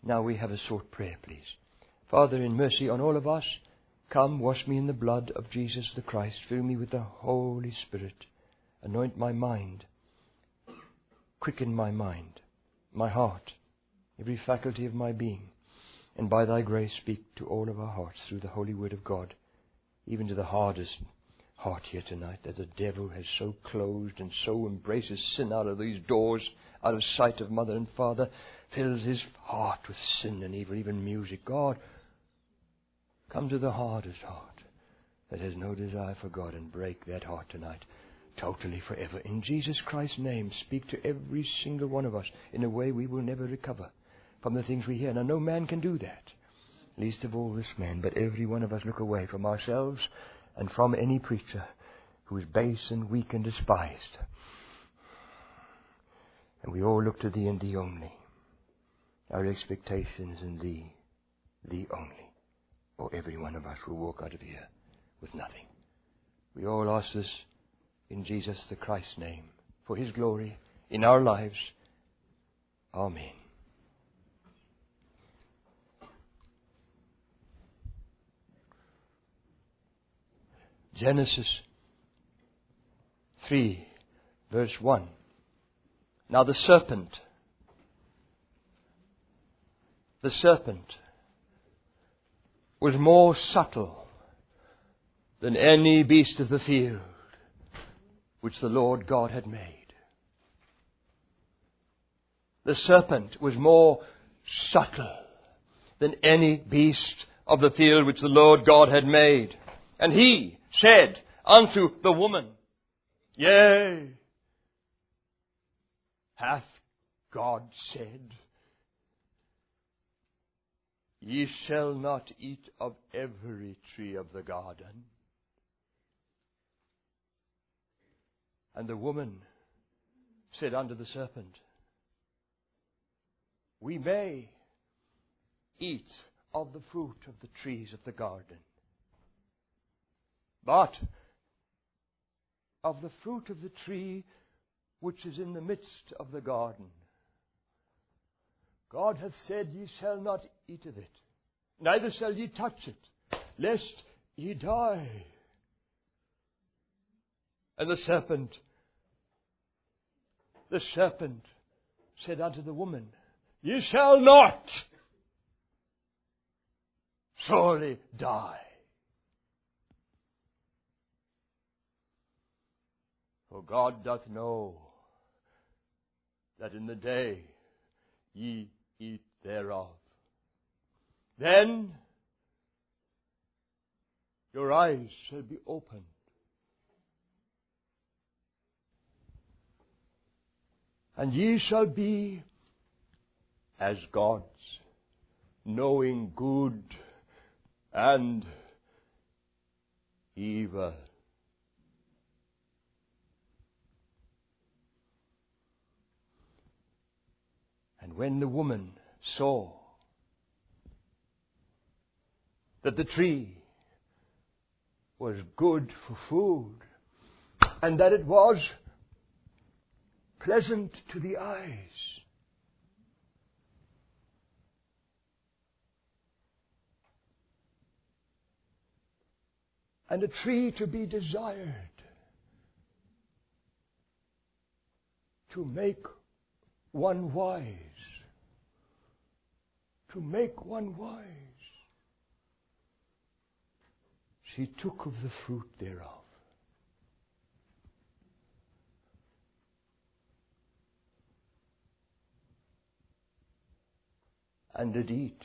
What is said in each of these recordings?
Now we have a short prayer, please. Father, in mercy on all of us, come, wash me in the blood of Jesus the Christ. Fill me with the Holy Spirit. Anoint my mind. Quicken my mind, my heart, every faculty of my being. And by thy grace speak to all of our hearts through the holy word of God, even to the hardest heart here tonight, that the devil has so closed and so embraces sin out of these doors, out of sight of mother and father, fills his heart with sin and evil, even music. God, come to the hardest heart that has no desire for God and break that heart tonight, totally, forever. In Jesus Christ's name, speak to every single one of us in a way we will never recover from the things we hear. Now, no man can do that, least of all this man, but every one of us look away from ourselves and from any preacher who is base and weak and despised. And we all look to Thee and Thee only. Our expectation is in Thee, Thee only, or every one of us will walk out of here with nothing. We all ask this in Jesus the Christ's name, for His glory in our lives. Amen. Genesis 3, verse 1. Now the serpent was more subtle than any beast of the field which the Lord God had made. The serpent was more subtle than any beast of the field which the Lord God had made. And he said unto the woman, Yea, hath God said, Ye shall not eat of every tree of the garden? And the woman said unto the serpent, We may eat of the fruit of the trees of the garden, but of the fruit of the tree which is in the midst of the garden, God hath said, Ye shall not eat of it, neither shall ye touch it, lest ye die. And the serpent said unto the woman, Ye shall not surely die. For God doth know that in the day ye eat thereof, then your eyes shall be opened, and ye shall be as gods, knowing good and evil. And when the woman saw that the tree was good for food, and that it was pleasant to the eyes, and a tree to be desired, to make one wise, she took of the fruit thereof, and did eat,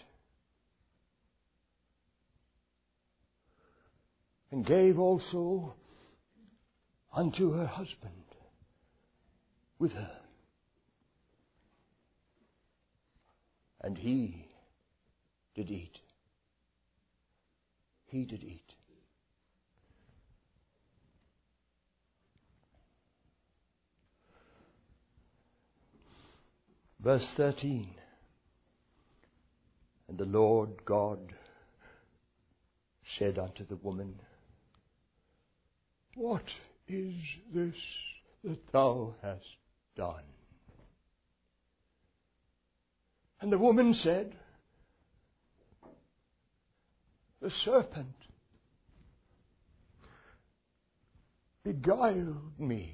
and gave also unto her husband with her, and he did eat. He did eat. Verse 13. And the Lord God said unto the woman, What is this that thou hast done? And the woman said, The serpent beguiled me.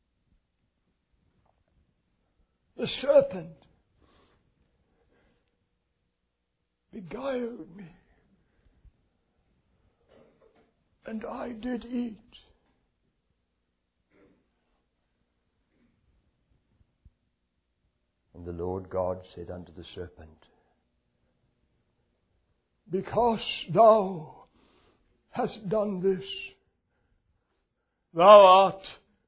The serpent beguiled me, and I did eat. And the Lord God said unto the serpent, because thou hast done this, thou art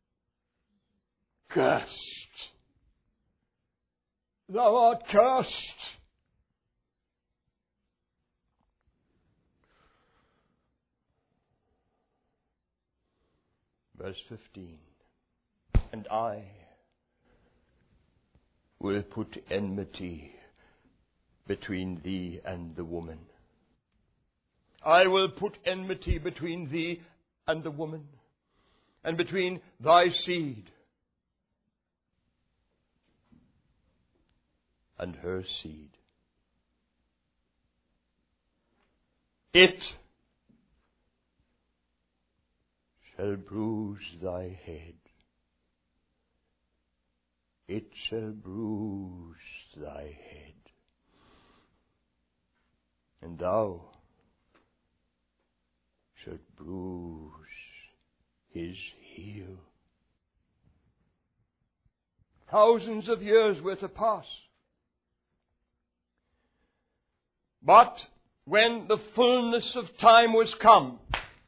cursed. Thou art cursed. Verse 15. And I will put enmity between thee and the woman. I will put enmity between thee and the woman, and between thy seed and her seed. It shall bruise thy head. It shall bruise thy head. And thou shalt bruise his heel. Thousands of years were to pass. But when the fullness of time was come,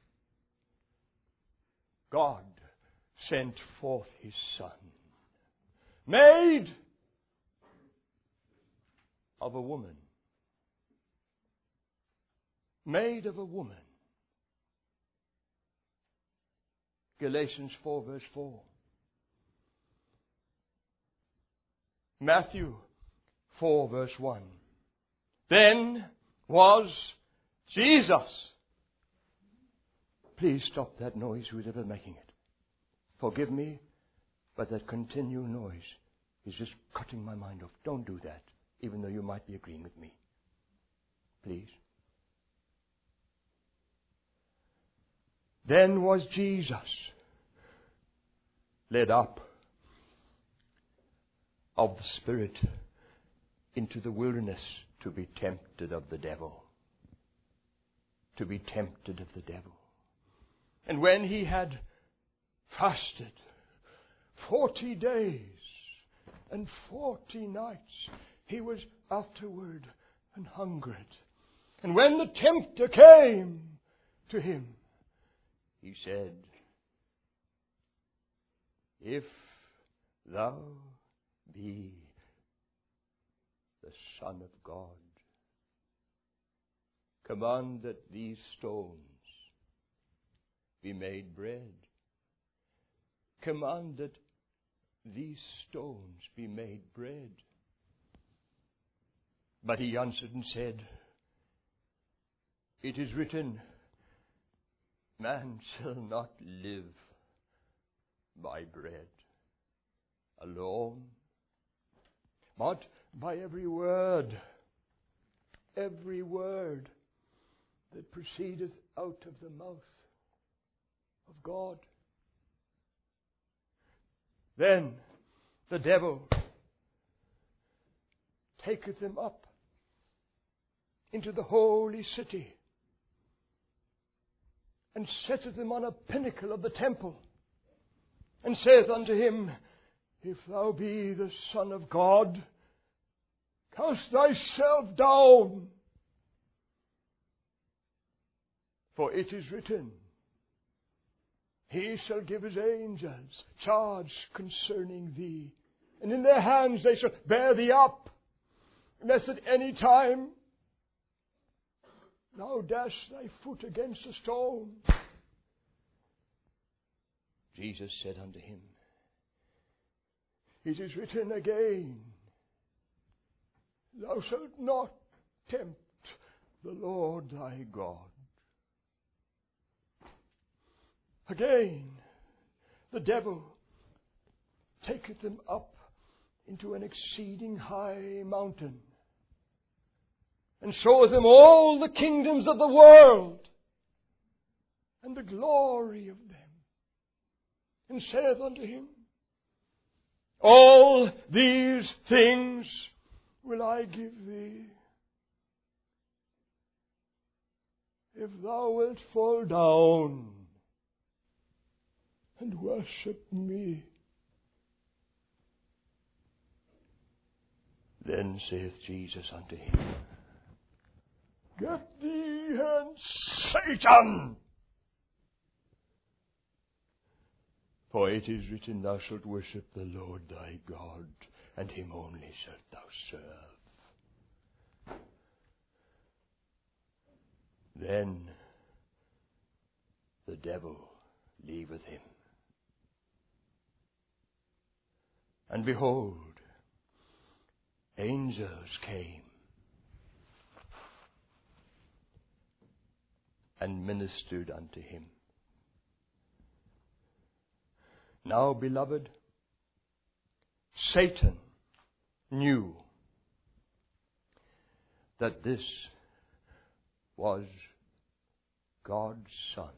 God sent forth his Son, made of a woman. Made of a woman. Galatians 4 verse 4. Matthew 4 verse 1. Then was Jesus. Please stop that noise, whoever making it. Forgive me, but that continual noise is just cutting my mind off. Don't do that, even though you might be agreeing with me. Please. Then was Jesus led up of the Spirit into the wilderness to be tempted of the devil. To be tempted of the devil. And when he had fasted 40 days and 40 nights, he was afterward and hungered. And when the tempter came to him, he said, if thou be the Son of God, command that these stones be made bread. Command that these stones be made bread. But he answered and said, it is written, man shall not live by bread alone, but by every word that proceedeth out of the mouth of God. Then the devil taketh them up into the holy city, and setteth him on a pinnacle of the temple, and saith unto him, if thou be the Son of God, cast thyself down. For it is written, he shall give his angels charge concerning thee, and in their hands they shall bear thee up, lest at any time thou dash thy foot against a stone. Jesus said unto him, it is written again, thou shalt not tempt the Lord thy God. Again, the devil taketh them up into an exceeding high mountain, and showeth him all the kingdoms of the world, and the glory of them, and saith unto him, All these things will I give thee, if thou wilt fall down and worship me. Then saith Jesus unto him, Get thee hence, Satan! For it is written, Thou shalt worship the Lord thy God, and him only shalt thou serve. Then the devil leaveth him. And behold, angels came and ministered unto him. Now, beloved, Satan knew that this was God's Son.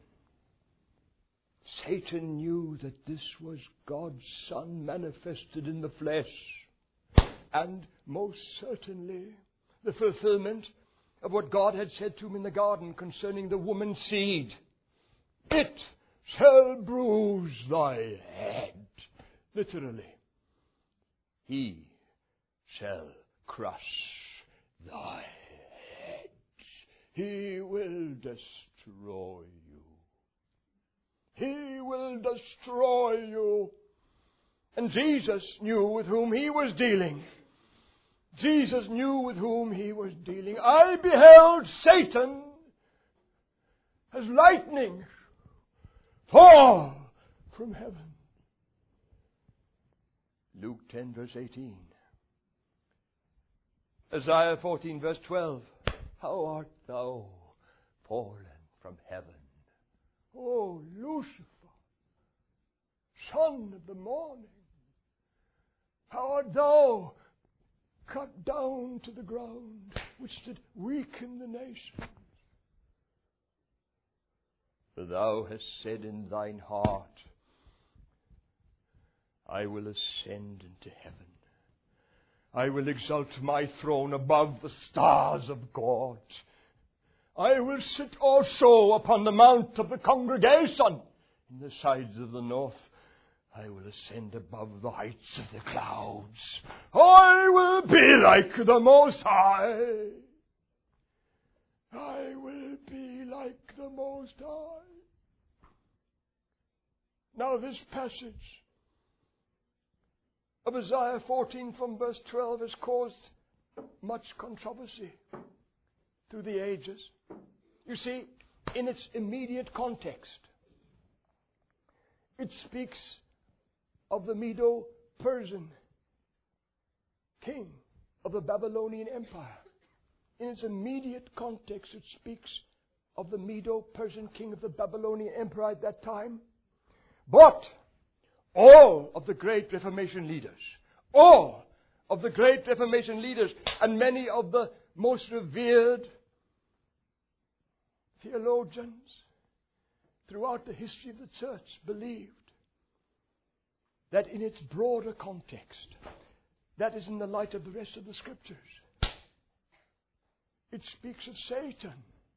Satan knew that this was God's Son manifested in the flesh, and most certainly the fulfillment of what God had said to him in the garden concerning the woman's seed. It shall bruise thy head. Literally, he shall crush thy head. He will destroy you. He will destroy you. And Jesus knew with whom he was dealing. Jesus knew with whom he was dealing. I beheld Satan as lightning fall from heaven. Luke 10 verse 18. Isaiah 14 verse 12. How art thou fallen from heaven, O Lucifer, son of the morning? How art thou cut down to the ground, which did weaken the nations? For thou hast said in thine heart, I will ascend into heaven. I will exalt my throne above the stars of God. I will sit also upon the mount of the congregation in the sides of the north. I will ascend above the heights of the clouds. I will be like the Most High. I will be like the Most High. Now this passage of Isaiah 14 from verse 12 has caused much controversy through the ages. You see, in its immediate context, it speaks of the Medo-Persian king of the Babylonian Empire. In its immediate context, it speaks of the Medo-Persian king of the Babylonian Empire at that time. But all of the great Reformation leaders, and many of the most revered theologians throughout the history of the church believed that in its broader context, that is in the light of the rest of the Scriptures, it speaks of Satan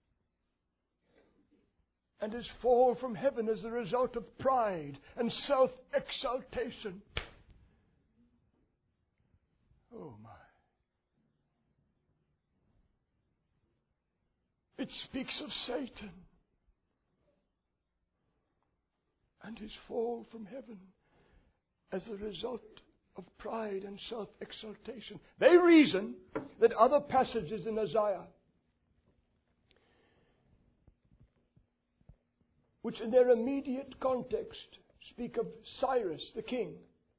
and his fall from heaven as a result of pride and self-exaltation. Oh my. It speaks of Satan and his fall from heaven as a result of pride and self-exaltation. They reason that other passages in Isaiah, which in their immediate context speak of Cyrus the king,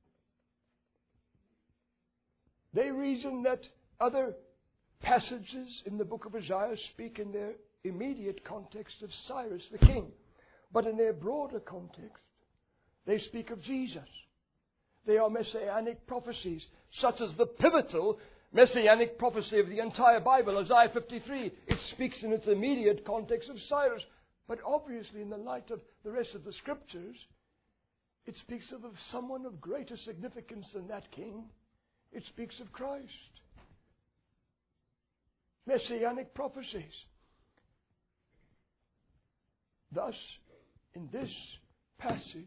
they reason that other passages in the book of Isaiah speak in their immediate context of Cyrus the king. But in their broader context, they speak of Jesus. They are messianic prophecies, such as the pivotal messianic prophecy of the entire Bible, Isaiah 53. It speaks in its immediate context of Cyrus. But obviously, in the light of the rest of the Scriptures, it speaks of someone of greater significance than that king. It speaks of Christ. Messianic prophecies. Thus, in this passage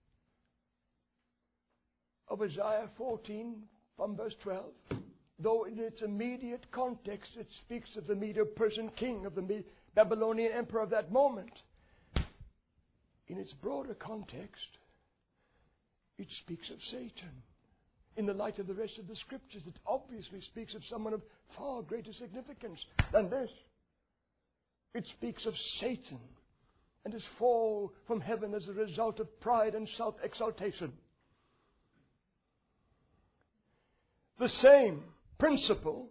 of Isaiah 14 from verse 12, though in its immediate context it speaks of the Medo-Persian king, of the Babylonian emperor of that moment, in its broader context, it speaks of Satan. In the light of the rest of the Scriptures, it obviously speaks of someone of far greater significance than this. It speaks of Satan and his fall from heaven as a result of pride and self-exaltation. The same principle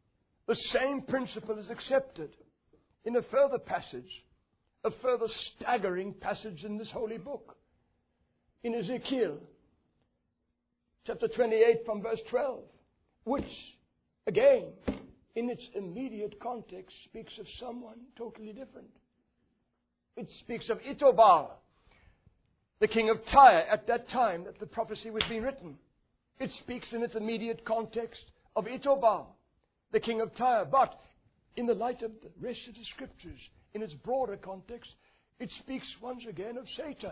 is accepted in a further passage, a further staggering passage in this holy book. In Ezekiel, chapter 28 from verse 12, which, again, in its immediate context, speaks of someone totally different. It speaks of Itobal, the king of Tyre, at that time that the prophecy was being written. It speaks in its immediate context of Itobal, the king of Tyre. But in the light of the rest of the Scriptures, in its broader context, it speaks once again of Satan.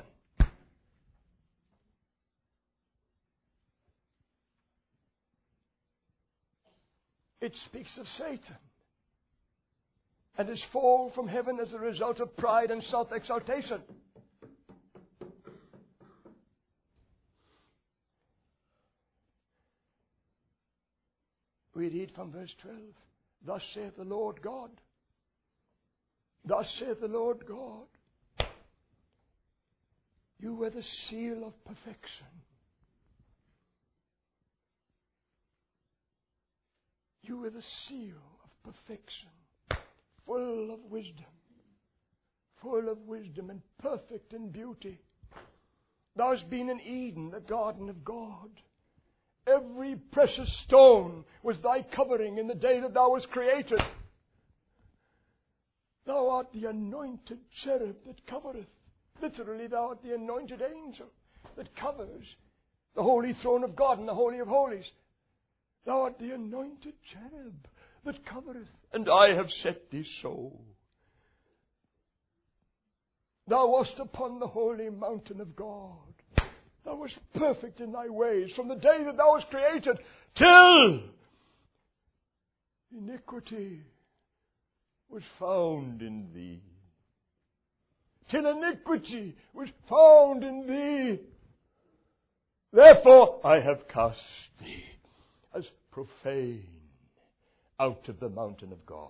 It speaks of Satan and his fall from heaven as a result of pride and self-exaltation. We read from verse 12, thus saith the Lord God. Thus saith the Lord God. You were the seal of perfection. You were the seal of perfection, full of wisdom and perfect in beauty. Thou hast been in Eden, the garden of God. Every precious stone was thy covering in the day that thou wast created. Thou art the anointed cherub that covereth. Literally, thou art the anointed angel that covers the holy throne of God and the Holy of Holies. Thou art the anointed cherub that covereth, and I have set thee so. Thou wast upon the holy mountain of God. Thou wast perfect in thy ways from the day that thou wast created till iniquity was found in thee. Till iniquity was found in thee. Therefore I have cast thee as profane out of the mountain of God.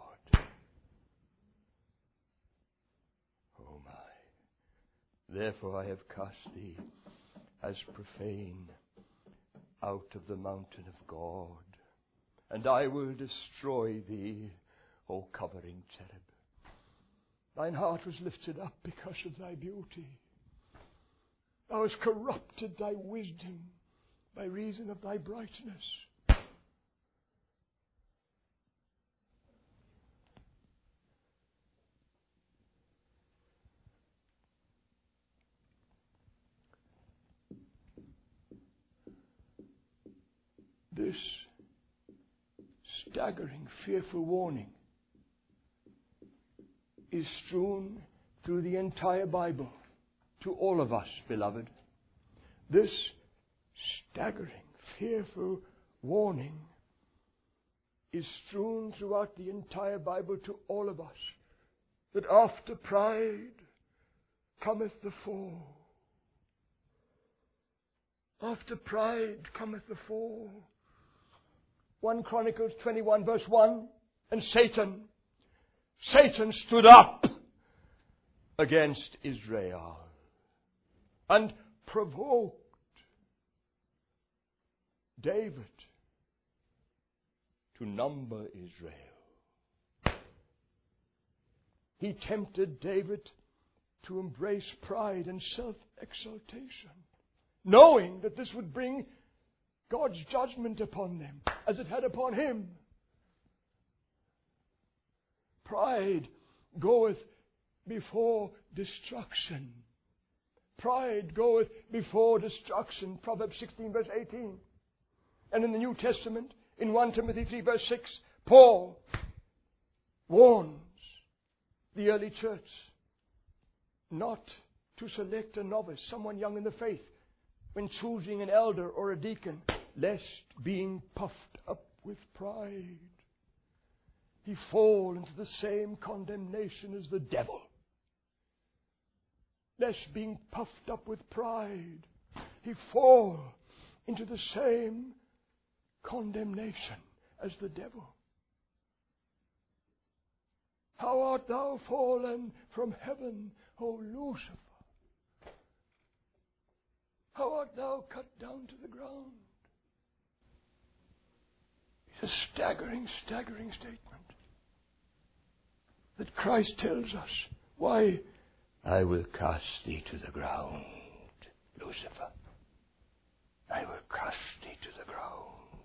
Oh my. Therefore I have cast thee as profane out of the mountain of God. And I will destroy thee, O covering cherub. Thine heart was lifted up because of thy beauty. Thou hast corrupted thy wisdom by reason of thy brightness. This staggering, fearful warning is strewn through the entire Bible to all of us, beloved. This staggering, fearful warning is strewn throughout the entire Bible to all of us, that after pride cometh the fall. After pride cometh the fall. 1 Chronicles 21 verse 1, and Satan stood up against Israel and provoked David to number Israel. He tempted David to embrace pride and self-exaltation, knowing that this would bring God's judgment upon them as it had upon him. Pride goeth before destruction. Pride goeth before destruction. Proverbs 16 verse 18. And in the New Testament, in 1 Timothy 3 verse 6, Paul warns the early church not to select a novice, someone young in the faith, when choosing an elder or a deacon, lest being puffed up with pride, he fall into the same condemnation as the devil. Lest being puffed up with pride, he fall into the same condemnation as the devil. How art thou fallen from heaven, O Lucifer? How art thou cut down to the ground? It's a staggering, staggering statement that Christ tells us. Why? I will cast thee to the ground, Lucifer. I will cast thee to the ground.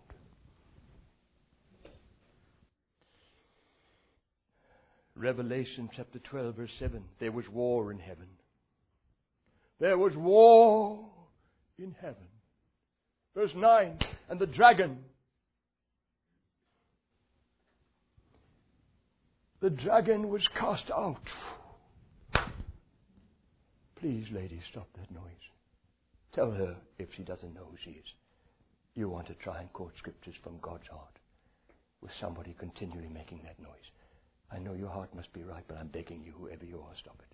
Revelation chapter 12 verse 7. There was war in heaven. There was war in heaven. Verse 9. And the dragon. The dragon was cast out. Please, ladies, stop that noise. Tell her, if she doesn't know who she is, you want to try and quote scriptures from God's heart with somebody continually making that noise. I know your heart must be right, but I'm begging you, whoever you are, stop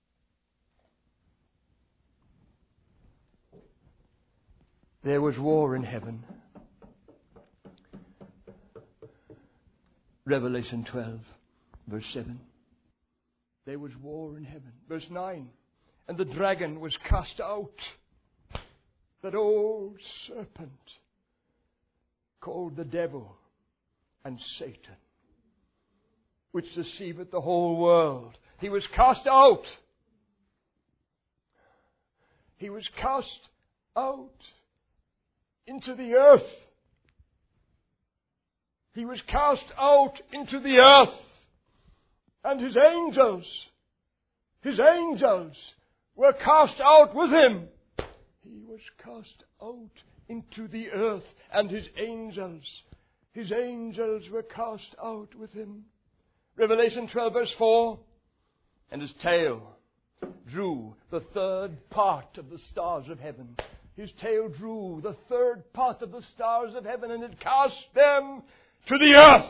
it. There was war in heaven. Revelation 12, verse 7. There was war in heaven. Verse 9. And the dragon was cast out, that old serpent called the devil and Satan, which deceiveth the whole world. He was cast out. He was cast out into the earth. He was cast out into the earth. And his angels were cast out with him. He was cast out into the earth, and his angels were cast out with him. Revelation 12 verse 4. And his tail drew the third part of the stars of heaven. His tail drew the third part of the stars of heaven, and it cast them to the earth.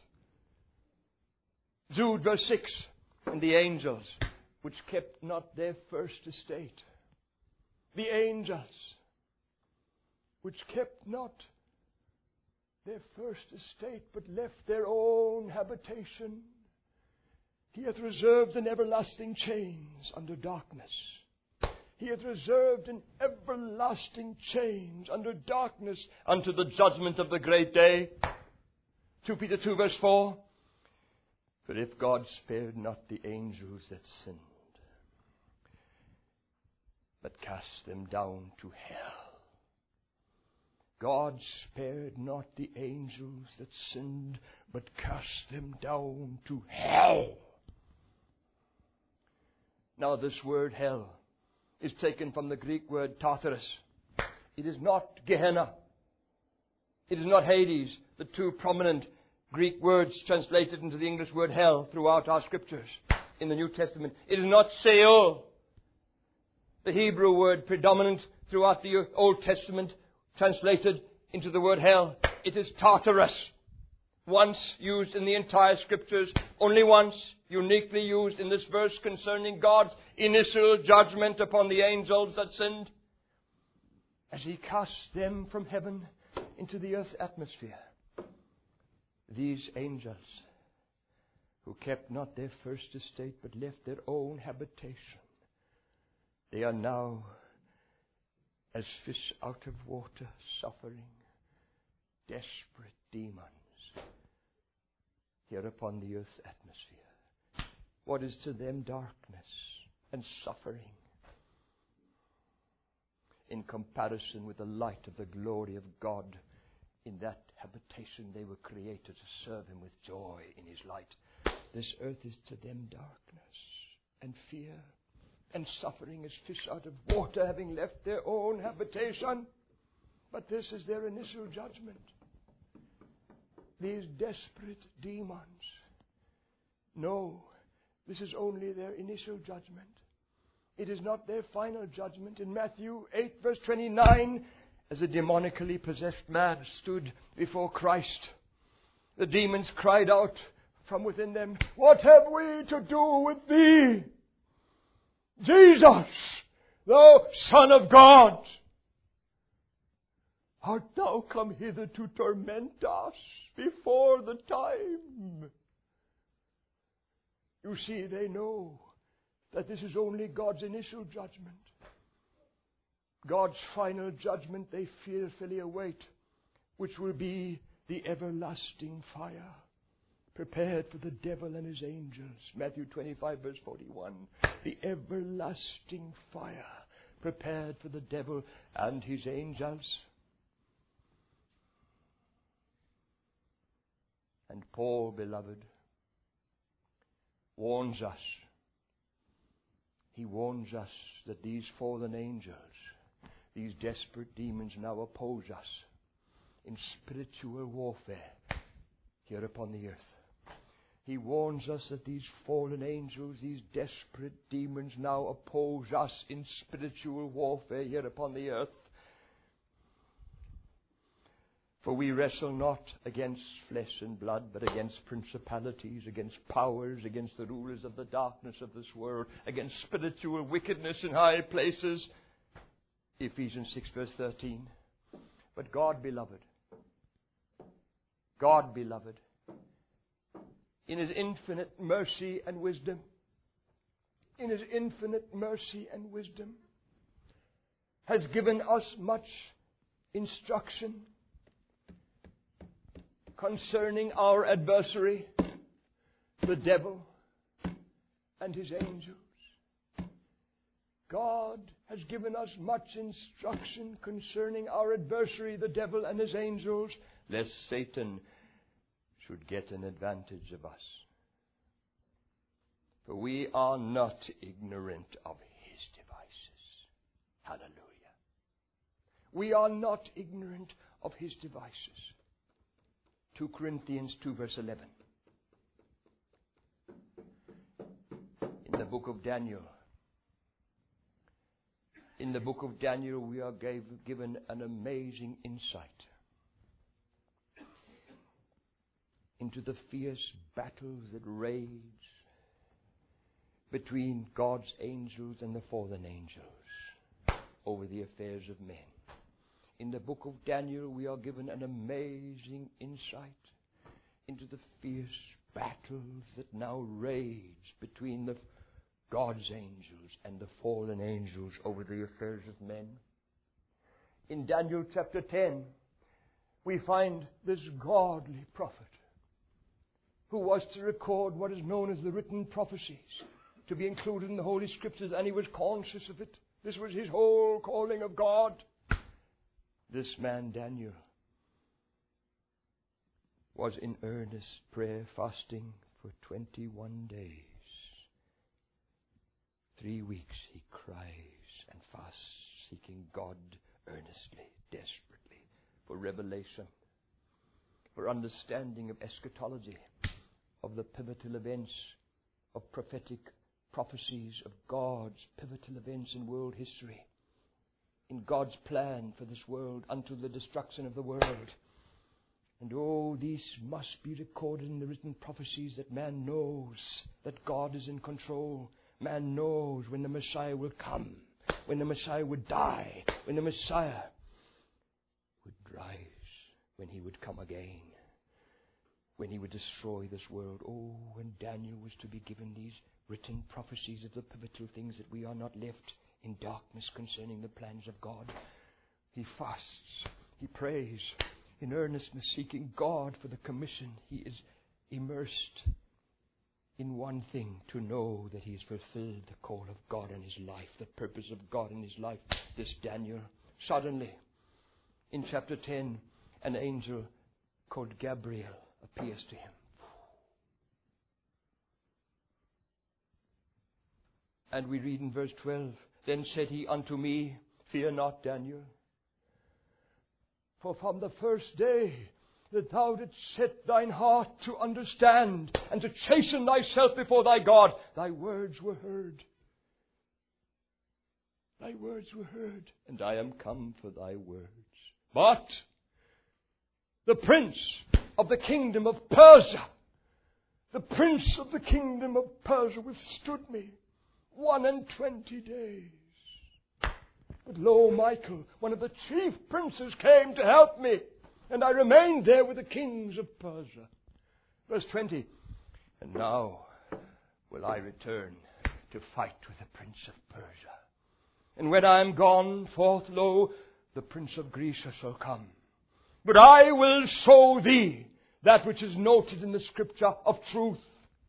Jude verse 6. And the angels which kept not their first estate. The angels which kept not their first estate, but left their own habitation. He hath reserved in everlasting chains under darkness. He hath reserved in everlasting chains under darkness unto the judgment of the great day. 2 Peter 2 verse 4. For if God spared not the angels that sinned, but cast them down to hell. God spared not the angels that sinned, but cast them down to hell. Now this word hell is taken from the Greek word Tartarus. It is not Gehenna. It is not Hades, the two prominent Greek words translated into the English word hell throughout our scriptures in the New Testament. It is not Sheol, the Hebrew word predominant throughout the Old Testament, translated into the word hell. It is Tartarus, once used in the entire scriptures, only once, uniquely used in this verse concerning God's initial judgment upon the angels that sinned, as He cast them from heaven into the earth's atmosphere. These angels, who kept not their first estate, but left their own habitation, they are now as fish out of water, suffering, desperate demons here upon the earth's atmosphere. What is to them darkness and suffering? in comparison with the light of the glory of God. In that habitation they were created to serve Him with joy in His light. This earth is to them darkness and fear and suffering as fish out of water, having left their own habitation. But this is their initial judgment. These desperate demons. No, this is only their initial judgment. It is not their final judgment. In Matthew 8 verse 29, as a demonically possessed man stood before Christ, the demons cried out from within them, "What have we to do with thee, Jesus, thou Son of God? Art thou come hither to torment us before the time?" You see, they know that this is only God's initial judgment. God's final judgment they fearfully await, which will be the everlasting fire prepared for the devil and his angels. Matthew 25 verse 41. The everlasting fire prepared for the devil and his angels. And Paul, beloved, warns us. He warns us that these fallen angels, these desperate demons now oppose us in spiritual warfare here upon the earth. He warns us that these fallen angels, these desperate demons now oppose us in spiritual warfare here upon the earth. For we wrestle not against flesh and blood, but against principalities, against powers, against the rulers of the darkness of this world, against spiritual wickedness in high places. Ephesians 6 verse 13. But God, beloved, in His infinite mercy and wisdom, has given us much instruction concerning our adversary, the devil and his angels. God has given us much instruction concerning our adversary, the devil and his angels, lest Satan should get an advantage of us. For we are not ignorant of his devices. Hallelujah. We are not ignorant of his devices. 2 Corinthians 2 verse 11. In the book of Daniel, we are given an amazing insight into the fierce battles that rage between God's angels and the fallen angels over the affairs of men. In the book of Daniel, we are given an amazing insight into the fierce battles that now rage between the God's angels and the fallen angels over the affairs of men. In Daniel chapter 10, we find this godly prophet who was to record what is known as the written prophecies, to be included in the Holy Scriptures, and he was conscious of it. This was his whole calling of God. This man, Daniel, was in earnest prayer, fasting for 21 days. 3 weeks he cries and fasts, seeking God earnestly, desperately, for revelation, for understanding of eschatology, of the pivotal events, of prophetic prophecies, of God's pivotal events in world history, in God's plan for this world unto the destruction of the world. And these must be recorded in the written prophecies, that man knows that God is in control. Man knows when the Messiah will come, when the Messiah would die, when the Messiah would rise, when he would come again, when he would destroy this world. Oh, when Daniel was to be given these written prophecies of the pivotal things, that we are not left in darkness concerning the plans of God. He fasts, he prays in earnestness, seeking God for the commission. He is immersed in one thing, to know that he has fulfilled the call of God in his life, the purpose of God in his life. This Daniel, suddenly, in chapter 10, an angel called Gabriel appears to him. And we read in verse 12, then said he unto me, fear not, Daniel, for from the first day that thou didst set thine heart to understand and to chasten thyself before thy God, thy words were heard. Thy words were heard, and I am come for thy words. But the prince of the kingdom of Persia, the prince of the kingdom of Persia withstood me 21 days. But lo, Michael, one of the chief princes, came to help me, and I remained there with the kings of Persia. Verse 20, and now will I return to fight with the prince of Persia. And when I am gone forth, lo, the prince of Greece shall come. But I will show thee that which is noted in the scripture of truth.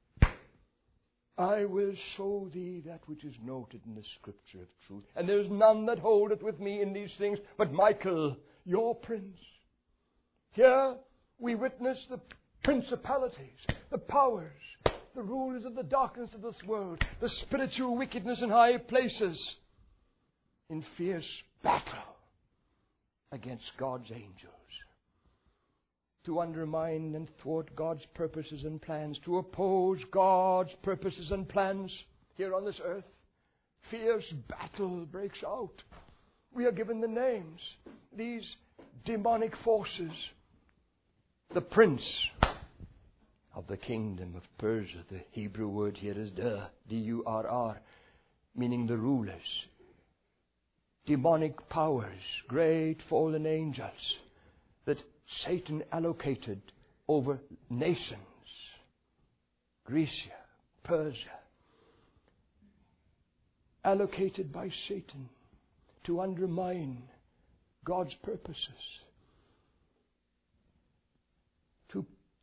I will show thee that which is noted in the scripture of truth. And there is none that holdeth with me in these things, but Michael, your prince. Here we witness the principalities, the powers, the rulers of the darkness of this world, the spiritual wickedness in high places, in fierce battle against God's angels, to undermine and thwart God's purposes and plans, to oppose God's purposes and plans here on this earth. Fierce battle breaks out. We are given the names, these demonic forces. The prince of the kingdom of Persia, the Hebrew word here is D-U-R-R, meaning the rulers. Demonic powers, great fallen angels that Satan allocated over nations. Grecia, Persia, allocated by Satan to undermine God's purposes, to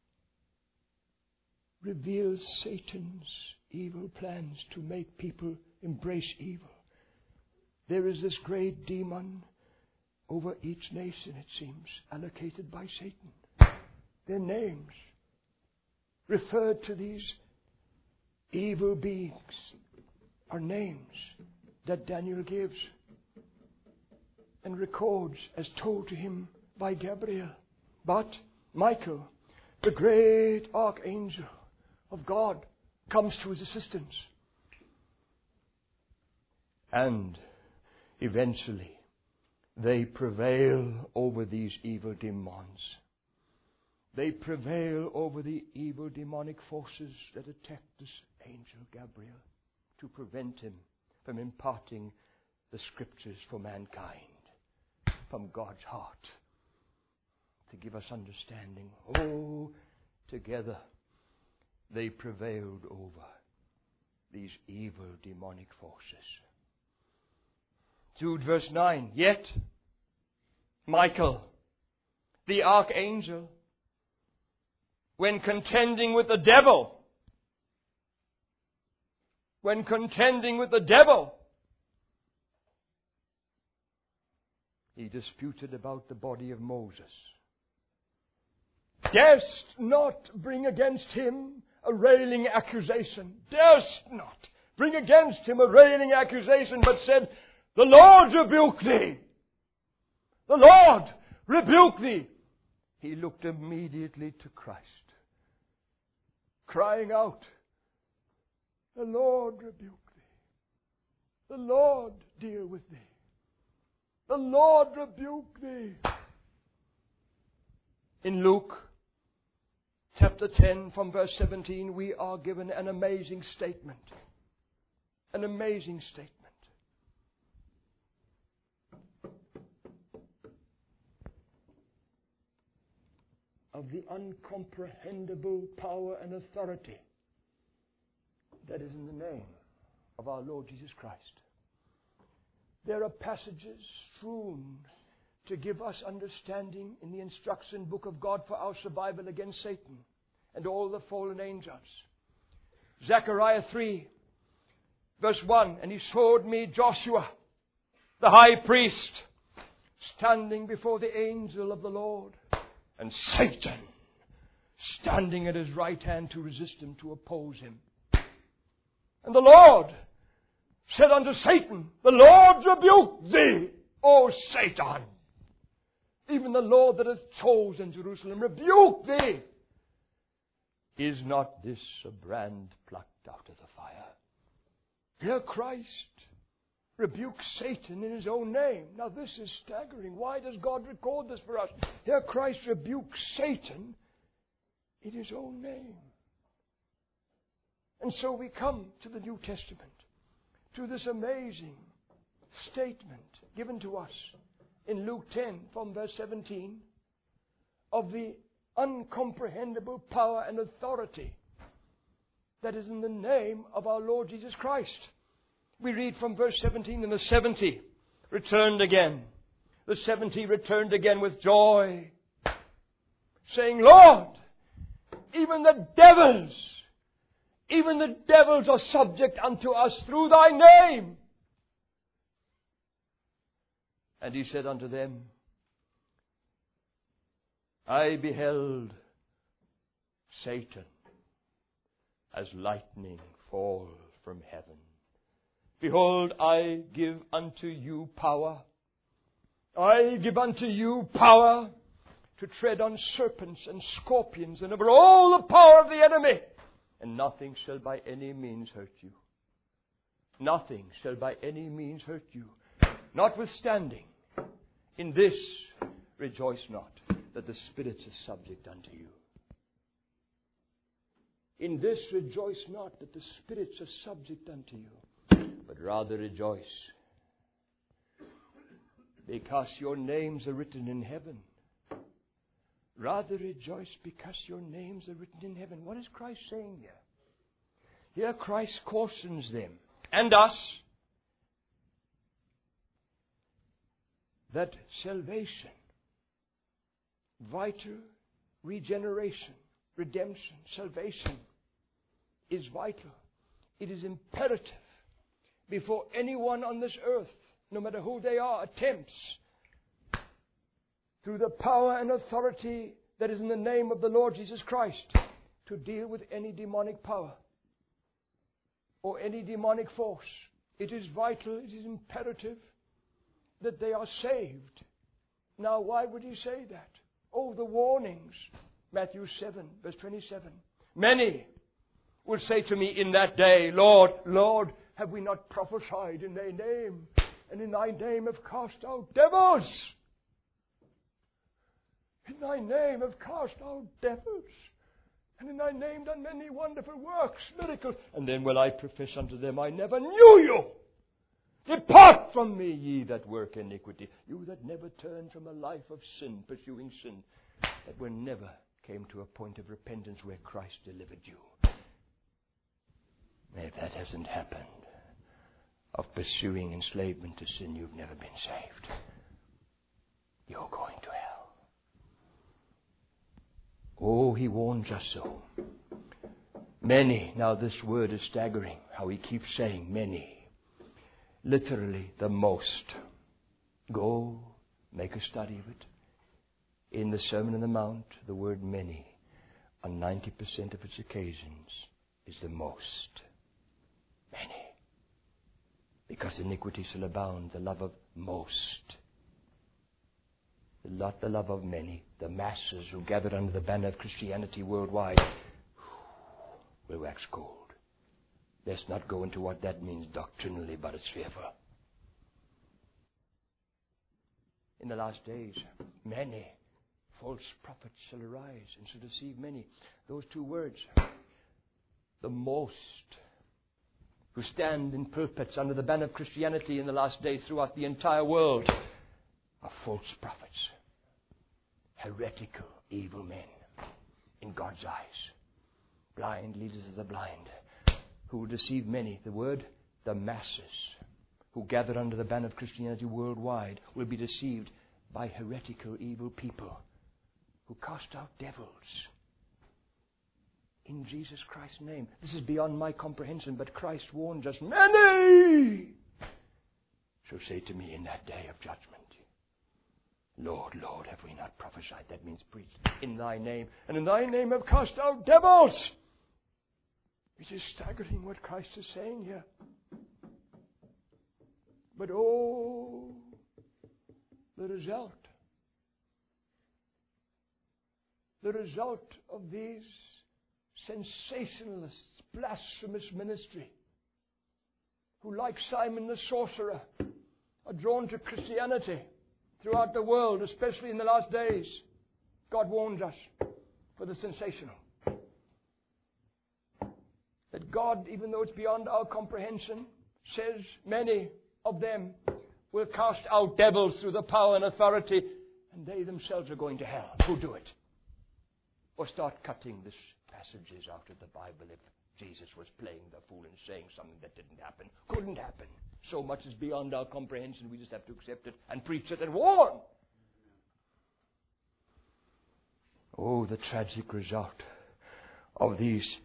reveal Satan's evil plans to make people embrace evil. There is this great demon over each nation, it seems, allocated by Satan. Their names referred to these evil beings are names that Daniel gives and records as told to him by Gabriel. But Michael, the great archangel of God, comes to his assistance. And eventually, they prevail over these evil demons. They prevail over the evil demonic forces that attack this angel Gabriel to prevent him from imparting the scriptures for mankind from God's heart to give us understanding. Oh, together they prevailed over these evil demonic forces. Jude verse 9. Yet Michael, the archangel, when contending with the devil, he disputed about the body of Moses. Durst not bring against him a railing accusation. Durst not bring against him a railing accusation, but said, the Lord rebuke thee. The Lord rebuke thee. He looked immediately to Christ, crying out, the Lord rebuke thee. The Lord deal with thee. The Lord rebuke thee. In Luke chapter 10 from verse 17, we are given an amazing statement. An amazing statement. Of the uncomprehendable power and authority that is in the name of our Lord Jesus Christ. There are passages strewn to give us understanding in the instruction book of God for our survival against Satan and all the fallen angels. Zechariah 3, verse 1, and he showed me Joshua, the high priest, standing before the angel of the Lord, and Satan standing at his right hand to resist him, to oppose him. And the Lord said unto Satan, the Lord rebuke thee, O Satan. Even the Lord that hath chosen Jerusalem rebuke thee. Is not this a brand plucked out of the fire? Here Christ rebukes Satan in his own name. Now this is staggering. Why does God record this for us? Here Christ rebukes Satan in his own name. And so we come to the New Testament, to this amazing statement given to us in Luke 10 from verse 17 of the uncomprehendable power and authority that is in the name of our Lord Jesus Christ. We read from verse 17, and the 70 returned again. The 70 returned again with joy, saying, Lord, even the devils are subject unto us through thy name. And he said unto them, I beheld Satan as lightning fall from heaven. Behold, I give unto you power. I give unto you power to tread on serpents and scorpions and over all the power of the enemy. And nothing shall by any means hurt you. Nothing shall by any means hurt you. Notwithstanding, in this rejoice not, that the spirits are subject unto you. In this rejoice not, that the spirits are subject unto you, but rather rejoice, because your names are written in heaven. Rather rejoice because your names are written in heaven. What is Christ saying here? Here Christ cautions them and us that salvation, vital regeneration, redemption, salvation is vital. It is imperative before anyone on this earth, no matter who they are, attempts through the power and authority that is in the name of the Lord Jesus Christ to deal with any demonic power or any demonic force. It is vital, it is imperative that they are saved. Now, why would he say that? Oh, the warnings. Matthew 7, verse 27. Many will say to me in that day, Lord, Lord, have we not prophesied in thy name, and in thy name have cast out devils? In thy name have cast out devils, and in thy name done many wonderful works, miracles. And then will I profess unto them, I never knew you. Depart from me, ye that work iniquity. You that never turned from a life of sin, pursuing sin, that were never came to a point of repentance where Christ delivered you. If that hasn't happened, of pursuing enslavement to sin, you've never been saved. You're going to hell. Oh, he warns us so. Many, now this word is staggering, how he keeps saying many. Literally, the most. Go, make a study of it. In the Sermon on the Mount, the word many, on 90% of its occasions, is the most. Many. Because iniquity shall abound, the love of most. Not the love of many. The masses who gather under the banner of Christianity worldwide will wax cold. Let's not go into what that means doctrinally, but it's fearful. In the last days, many false prophets shall arise and shall deceive many. Those two words, the most, who stand in pulpits under the banner of Christianity in the last days throughout the entire world, are false prophets, heretical, evil men in God's eyes, blind leaders of the blind, who will deceive many. The word, the masses, who gather under the banner of Christianity worldwide, will be deceived by heretical, evil people who cast out devils in Jesus Christ's name. This is beyond my comprehension, but Christ warns us, many shall say to me in that day of judgment, Lord, Lord, have we not prophesied? That means preached in thy name. And in thy name have cast out devils. It is staggering what Christ is saying here. But oh, the result. The result of these sensationalists, blasphemous ministry, who, like Simon the sorcerer, are drawn to Christianity throughout the world, especially in the last days. God warns us for the sensational. That God, even though it's beyond our comprehension, says many of them will cast out devils through the power and authority, and they themselves are going to hell. Who do it? Or start cutting these passages out of the Bible if Jesus was playing the fool and saying something that didn't happen, couldn't happen. So much is beyond our comprehension, we just have to accept it and preach it and warn. Oh, the tragic result of these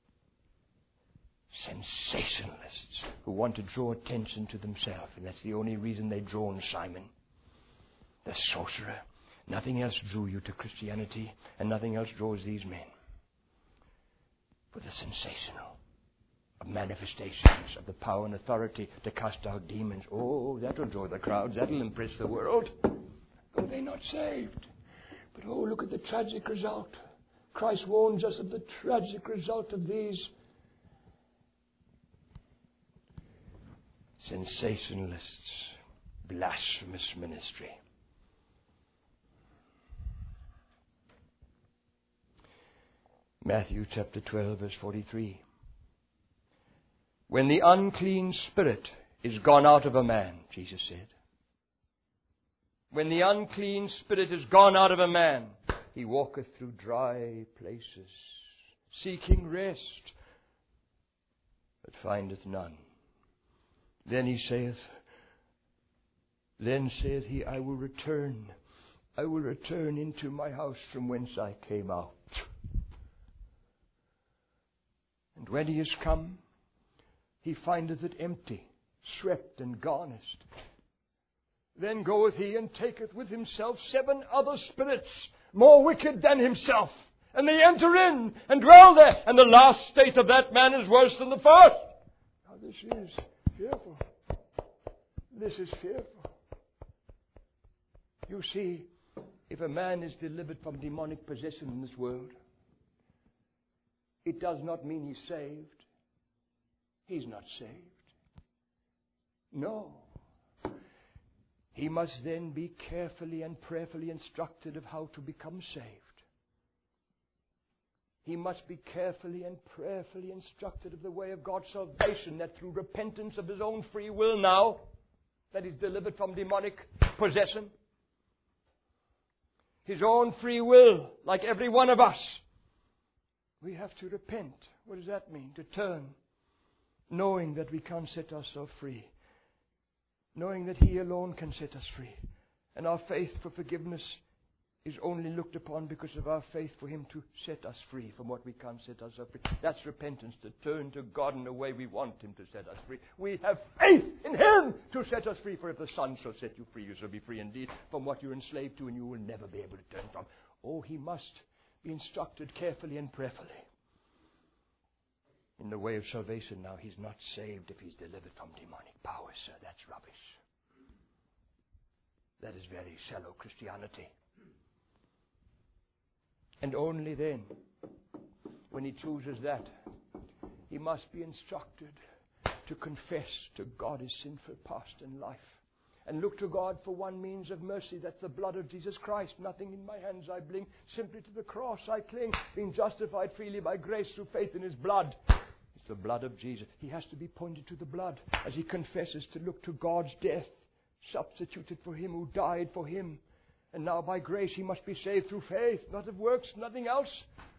sensationalists who want to draw attention to themselves. And that's the only reason they've drawn Simon, the sorcerer. Nothing else drew you to Christianity, and nothing else draws these men. For the sensational of manifestations of the power and authority to cast out demons. Oh, that'll draw the crowds. That'll impress the world. Though they're not saved. But oh, look at the tragic result. Christ warns us of the tragic result of these sensationalists, blasphemous ministry. Matthew chapter 12, verse 43. When the unclean spirit is gone out of a man, Jesus said, when the unclean spirit is gone out of a man, he walketh through dry places, seeking rest, but findeth none. Then saith he, I will return into my house from whence I came out. And when he is come, he findeth it empty, swept and garnished. Then goeth he and taketh with himself 7 other spirits, more wicked than himself. And they enter in and dwell there. And the last state of that man is worse than the first. Now this is fearful. This is fearful. You see, if a man is delivered from demonic possession in this world, it does not mean he's saved. He's not saved. No. He must then be carefully and prayerfully instructed of how to become saved. He must be carefully and prayerfully instructed of the way of God's salvation, that through repentance of his own free will now, that he's delivered from demonic possession. His own free will, like every one of us. We have to repent. What does that mean? To turn, knowing that we can't set ourselves free. Knowing that He alone can set us free. And our faith for forgiveness is only looked upon because of our faith for Him to set us free from what we can't set ourselves free. That's repentance, to turn to God in the way we want Him to set us free. We have faith in Him to set us free. For if the Son shall set you free, you shall be free indeed from what you're enslaved to, and you will never be able to turn from. Oh, he must be instructed carefully and prayerfully in the way of salvation. Now, he's not saved if he's delivered from demonic powers, sir. That's rubbish. That is very shallow Christianity. And only then, when he chooses that, he must be instructed to confess to God his sinful past and life. And look to God for one means of mercy. That's the blood of Jesus Christ. Nothing in my hands I bring. Simply to the cross I cling. Being justified freely by grace through faith in His blood. It's the blood of Jesus. He has to be pointed to the blood as he confesses to look to God's death. Substituted for him, who died for him. And now by grace he must be saved through faith. Not of works, nothing else.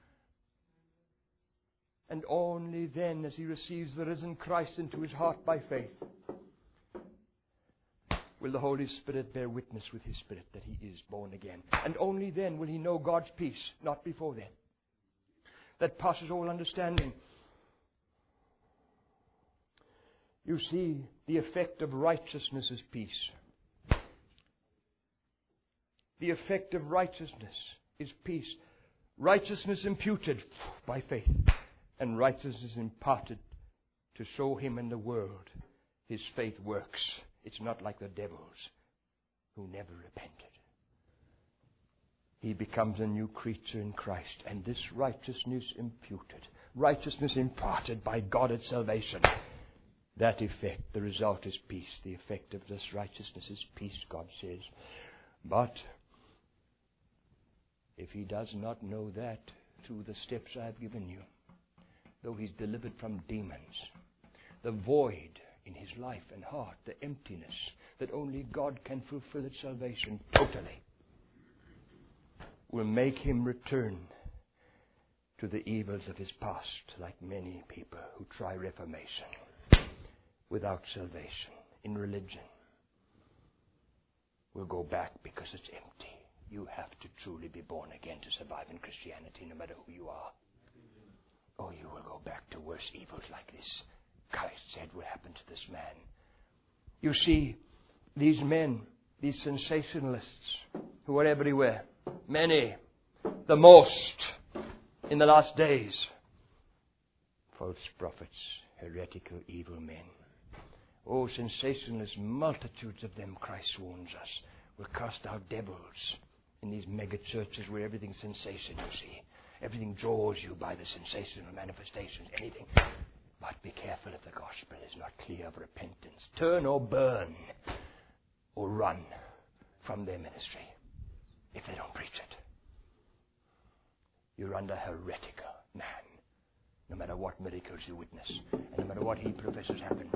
And only then, as he receives the risen Christ into his heart by faith, will the Holy Spirit bear witness with his spirit that he is born again. And only then will he know God's peace, not before then. That passes all understanding. You see, the effect of righteousness is peace. The effect of righteousness is peace. Righteousness imputed by faith, and righteousness imparted to show him in the world his faith works. It's not like the devil's who never repented. He becomes a new creature in Christ, and this righteousness imputed, righteousness imparted by God at salvation, that effect, the result is peace. The effect of this righteousness is peace, God says. But if he does not know that through the steps I have given you, though he's delivered from demons, the void in his life and heart, the emptiness that only God can fulfill at salvation totally, will make him return to the evils of his past, like many people who try reformation without salvation in religion. Will go back because it's empty. You have to truly be born again to survive in Christianity, no matter who you are. Or you will go back to worse evils like this Christ said would happen to this man. You see, these men, these sensationalists who are everywhere, many, the most in the last days, false prophets, heretical, evil men. Oh, sensationalists, multitudes of them, Christ warns us, will cast out devils in these mega churches where everything's sensation, you see. Everything draws you by the sensational manifestations, anything. But be careful if the gospel is not clear of repentance. Turn or burn or run from their ministry if they don't preach it. You're under heretical man, no matter what miracles you witness, and no matter what he professes happens.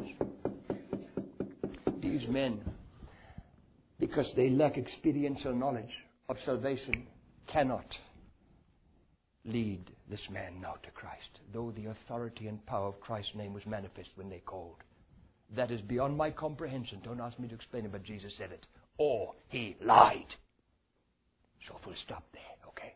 These men, because they lack experiential knowledge of salvation, cannot lead this man now to Christ, though the authority and power of Christ's name was manifest when they called. That is beyond my comprehension. Don't ask me to explain it, but Jesus said it. Or he lied. So full stop there, okay?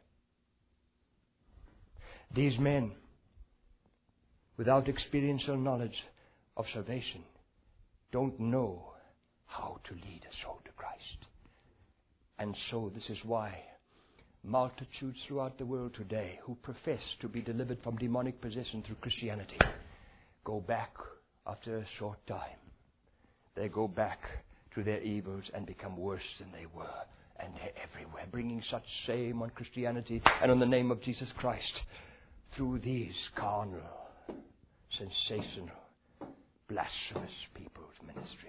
These men, without experiential knowledge of salvation, don't know how to lead a soul to Christ. And so this is why multitudes throughout the world today who profess to be delivered from demonic possession through Christianity go back after a short time. They go back to their evils and become worse than they were. And they're everywhere, bringing such shame on Christianity and on the name of Jesus Christ through these carnal, sensational, blasphemous people's ministry.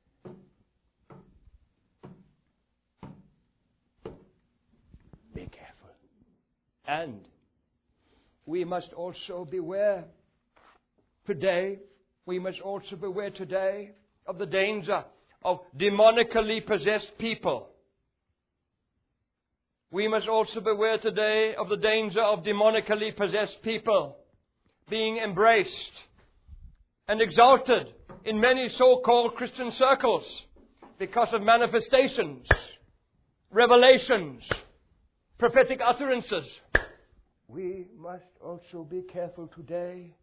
Be careful. And we must also beware today, of the danger of demonically possessed people. We must also beware today of the danger of demonically possessed people being embraced and exalted in many so-called Christian circles because of manifestations, revelations, prophetic utterances. We must also be careful today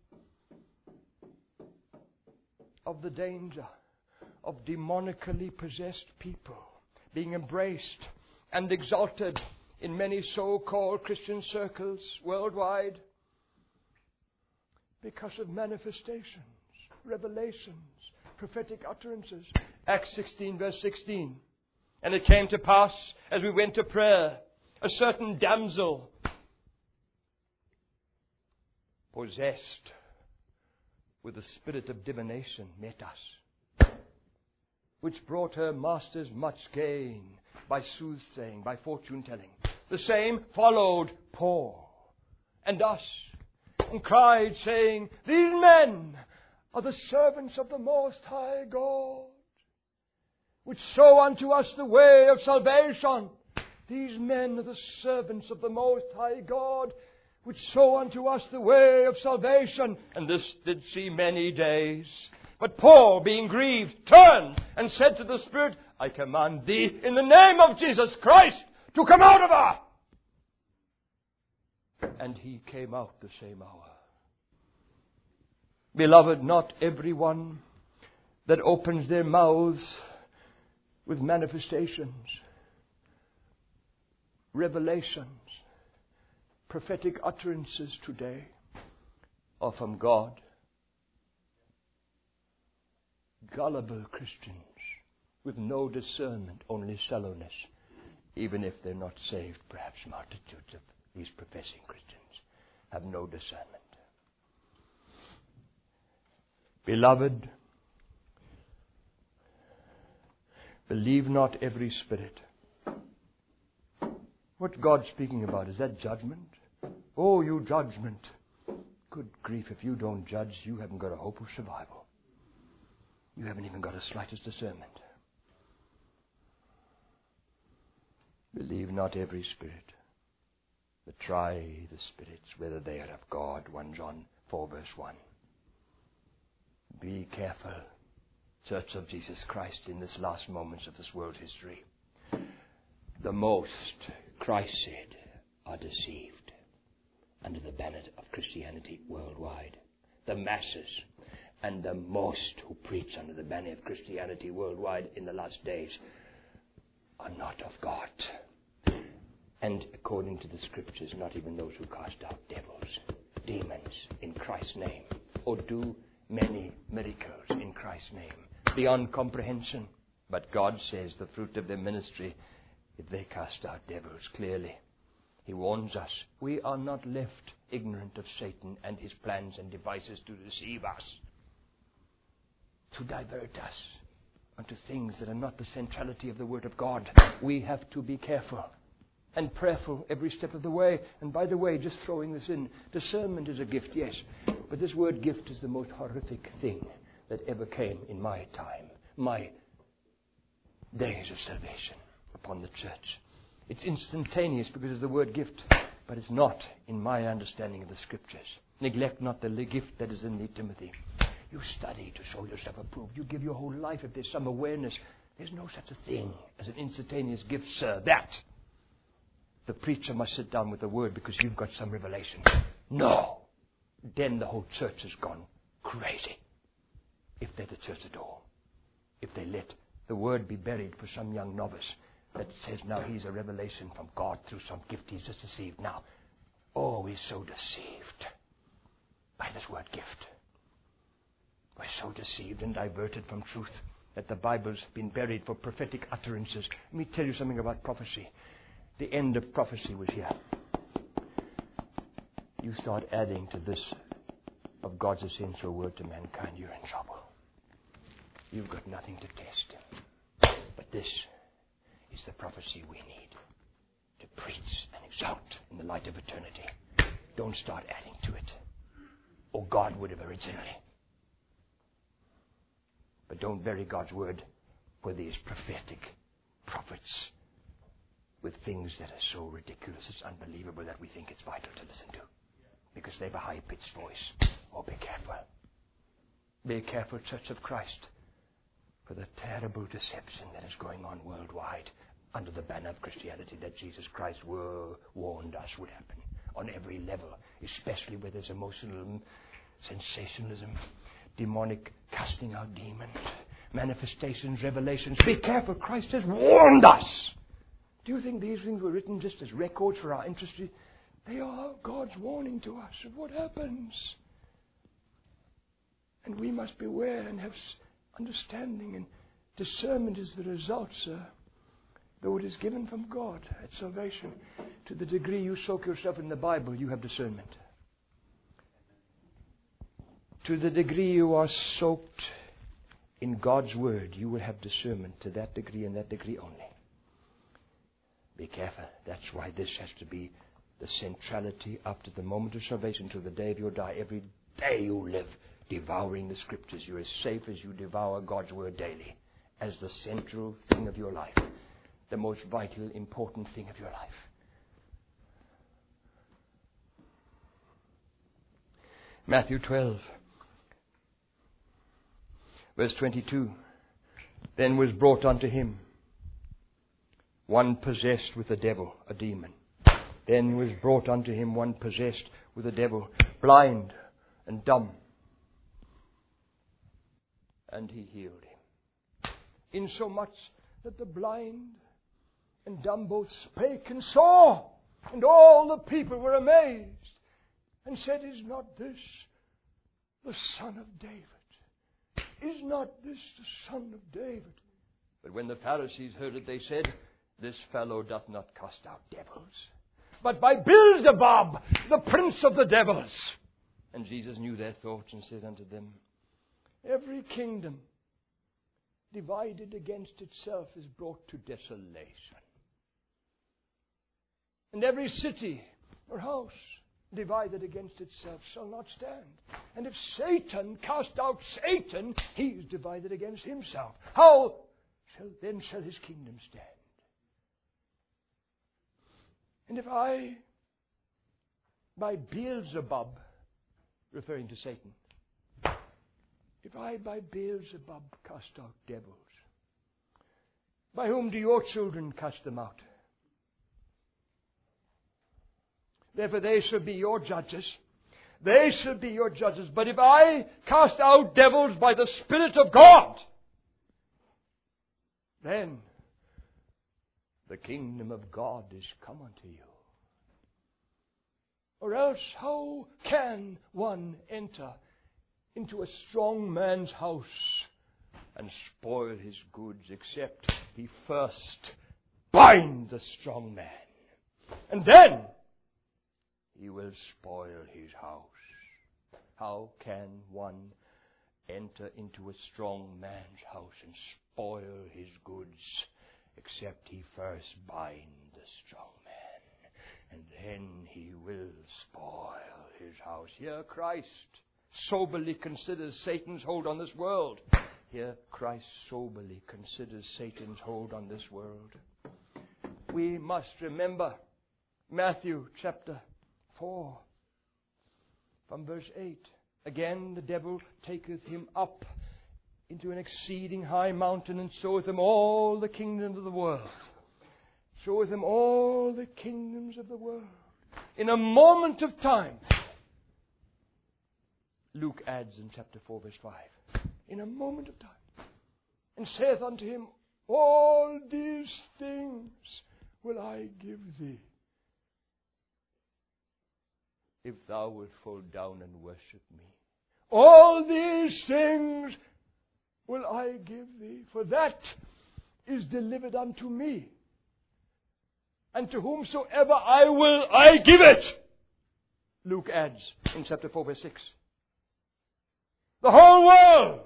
of the danger of demonically possessed people being embraced and exalted in many so-called Christian circles worldwide because of manifestations, revelations, prophetic utterances. Acts 16 verse 16. And it came to pass as we went to prayer, a certain damsel possessed with the spirit of divination met us, which brought her masters much gain by soothsaying, by fortune telling. The same followed Paul and us, and cried, saying, These men are the servants of the Most High God, which show unto us the way of salvation. These men are the servants of the Most High God, which show unto us the way of salvation. And this did see many days. But Paul, being grieved, turned and said to the Spirit, I command thee in the name of Jesus Christ to come out of her. And he came out the same hour. Beloved, not everyone that opens their mouths with manifestations revelations, prophetic utterances today are from God. Gullible Christians with no discernment, only shallowness, even if they're not saved. Perhaps multitudes of these professing Christians have no discernment. Beloved, believe not every spirit. What's God speaking about? Is that judgment? Oh, you judgment. Good grief, if you don't judge, you haven't got a hope of survival. You haven't even got the slightest discernment. Believe not every spirit, but try the spirits, whether they are of God. 1 John 4 verse 1. Be careful, Church of Jesus Christ, in this last moments of this world history. The most, Christ said, are deceived under the banner of Christianity worldwide. The masses and the most who preach under the banner of Christianity worldwide in the last days are not of God. And according to the Scriptures, not even those who cast out devils, demons in Christ's name, or do many miracles in Christ's name, beyond comprehension. But God says the fruit of their ministry, if they cast out devils, clearly. He warns us, we are not left ignorant of Satan and his plans and devices to deceive us, to divert us unto things that are not the centrality of the Word of God. We have to be careful and prayerful every step of the way. And by the way, just throwing this in, discernment is a gift, yes, but this word gift is the most horrific thing that ever came in my time, my days of salvation upon the church. It's instantaneous because it's the word gift, but it's not in my understanding of the Scriptures. Neglect not the gift that is in thee, Timothy. You study to show yourself approved. You give your whole life if there's some awareness. There's no such a thing as an instantaneous gift, sir. That the preacher must sit down with the word because you've got some revelation. No. Then the whole church has gone crazy. If they're the church at all. If they let the word be buried for some young novice that says now he's a revelation from God through some gift, he's just deceived now. Oh, he's so deceived by this word gift. We're so deceived and diverted from truth that the Bible's been buried for prophetic utterances. Let me tell you something about prophecy. The end of prophecy was here. You start adding to this of God's essential word to mankind, you're in trouble. You've got nothing to test him. But this is the prophecy we need to preach and exalt in the light of eternity. Don't start adding to it. Or God would have originally. But don't bury God's word for these prophetic prophets with things that are so ridiculous, it's unbelievable that we think it's vital to listen to. Because they have a high-pitched voice. Oh, be careful. Be careful, Church of Christ, for the terrible deception that is going on worldwide under the banner of Christianity that Jesus Christ warned us would happen on every level, especially where there's emotional sensationalism, demonic casting out demons, manifestations, revelations. Be careful, Christ has warned us. Do you think these things were written just as records for our interest? They are God's warning to us of what happens. And we must beware and have understanding, and discernment is the result, sir. Though it is given from God at salvation, to the degree you soak yourself in the Bible, you have discernment. To the degree you are soaked in God's Word, you will have discernment to that degree and that degree only. Be careful. That's why this has to be the centrality up to the moment of salvation, to the day of your die. Every day you live devouring the Scriptures. You're as safe as you devour God's Word daily, as the central thing of your life, the most vital, important thing of your life. Matthew 12, verse 22. Then was brought unto him one possessed with a devil, a demon. Then was brought unto him one possessed with a devil, blind and dumb. And he healed him. Insomuch that the blind And dumb both spake and saw, and all the people were amazed, and said, Is not this the Son of David? Is not this the Son of David? But when the Pharisees heard it, they said, This fellow doth not cast out devils, but by Beelzebub, the prince of the devils. And Jesus knew their thoughts, and said unto them, Every kingdom divided against itself is brought to desolation. And every city or house divided against itself shall not stand. And if Satan cast out Satan, he is divided against himself. How then shall his kingdom stand? And if I, by Beelzebub, referring to Satan, if I by Beelzebub cast out devils, by whom do your children cast them out? Therefore they shall be your judges. They shall be your judges. But if I cast out devils by the Spirit of God, then the kingdom of God is come unto you. Or else how can one enter into a strong man's house and spoil his goods, except he first bind the strong man? And then he will spoil his house. How can one enter into a strong man's house and spoil his goods, except he first bind the strong man? And then he will spoil his house. Here Christ soberly considers Satan's hold on this world. Here Christ soberly considers Satan's hold on this world. We must remember Matthew chapter 4, from verse 8. Again the devil taketh him up into an exceeding high mountain, and showeth him all the kingdoms of the world. Showeth him all the kingdoms of the world. In a moment of time. Luke adds in chapter 4, verse 5. In a moment of time. And saith unto him, All these things will I give thee, if thou wilt fall down and worship me. All these things will I give thee, for that is delivered unto me. And to whomsoever I will, I give it. Luke adds in chapter 4, verse 6. The whole world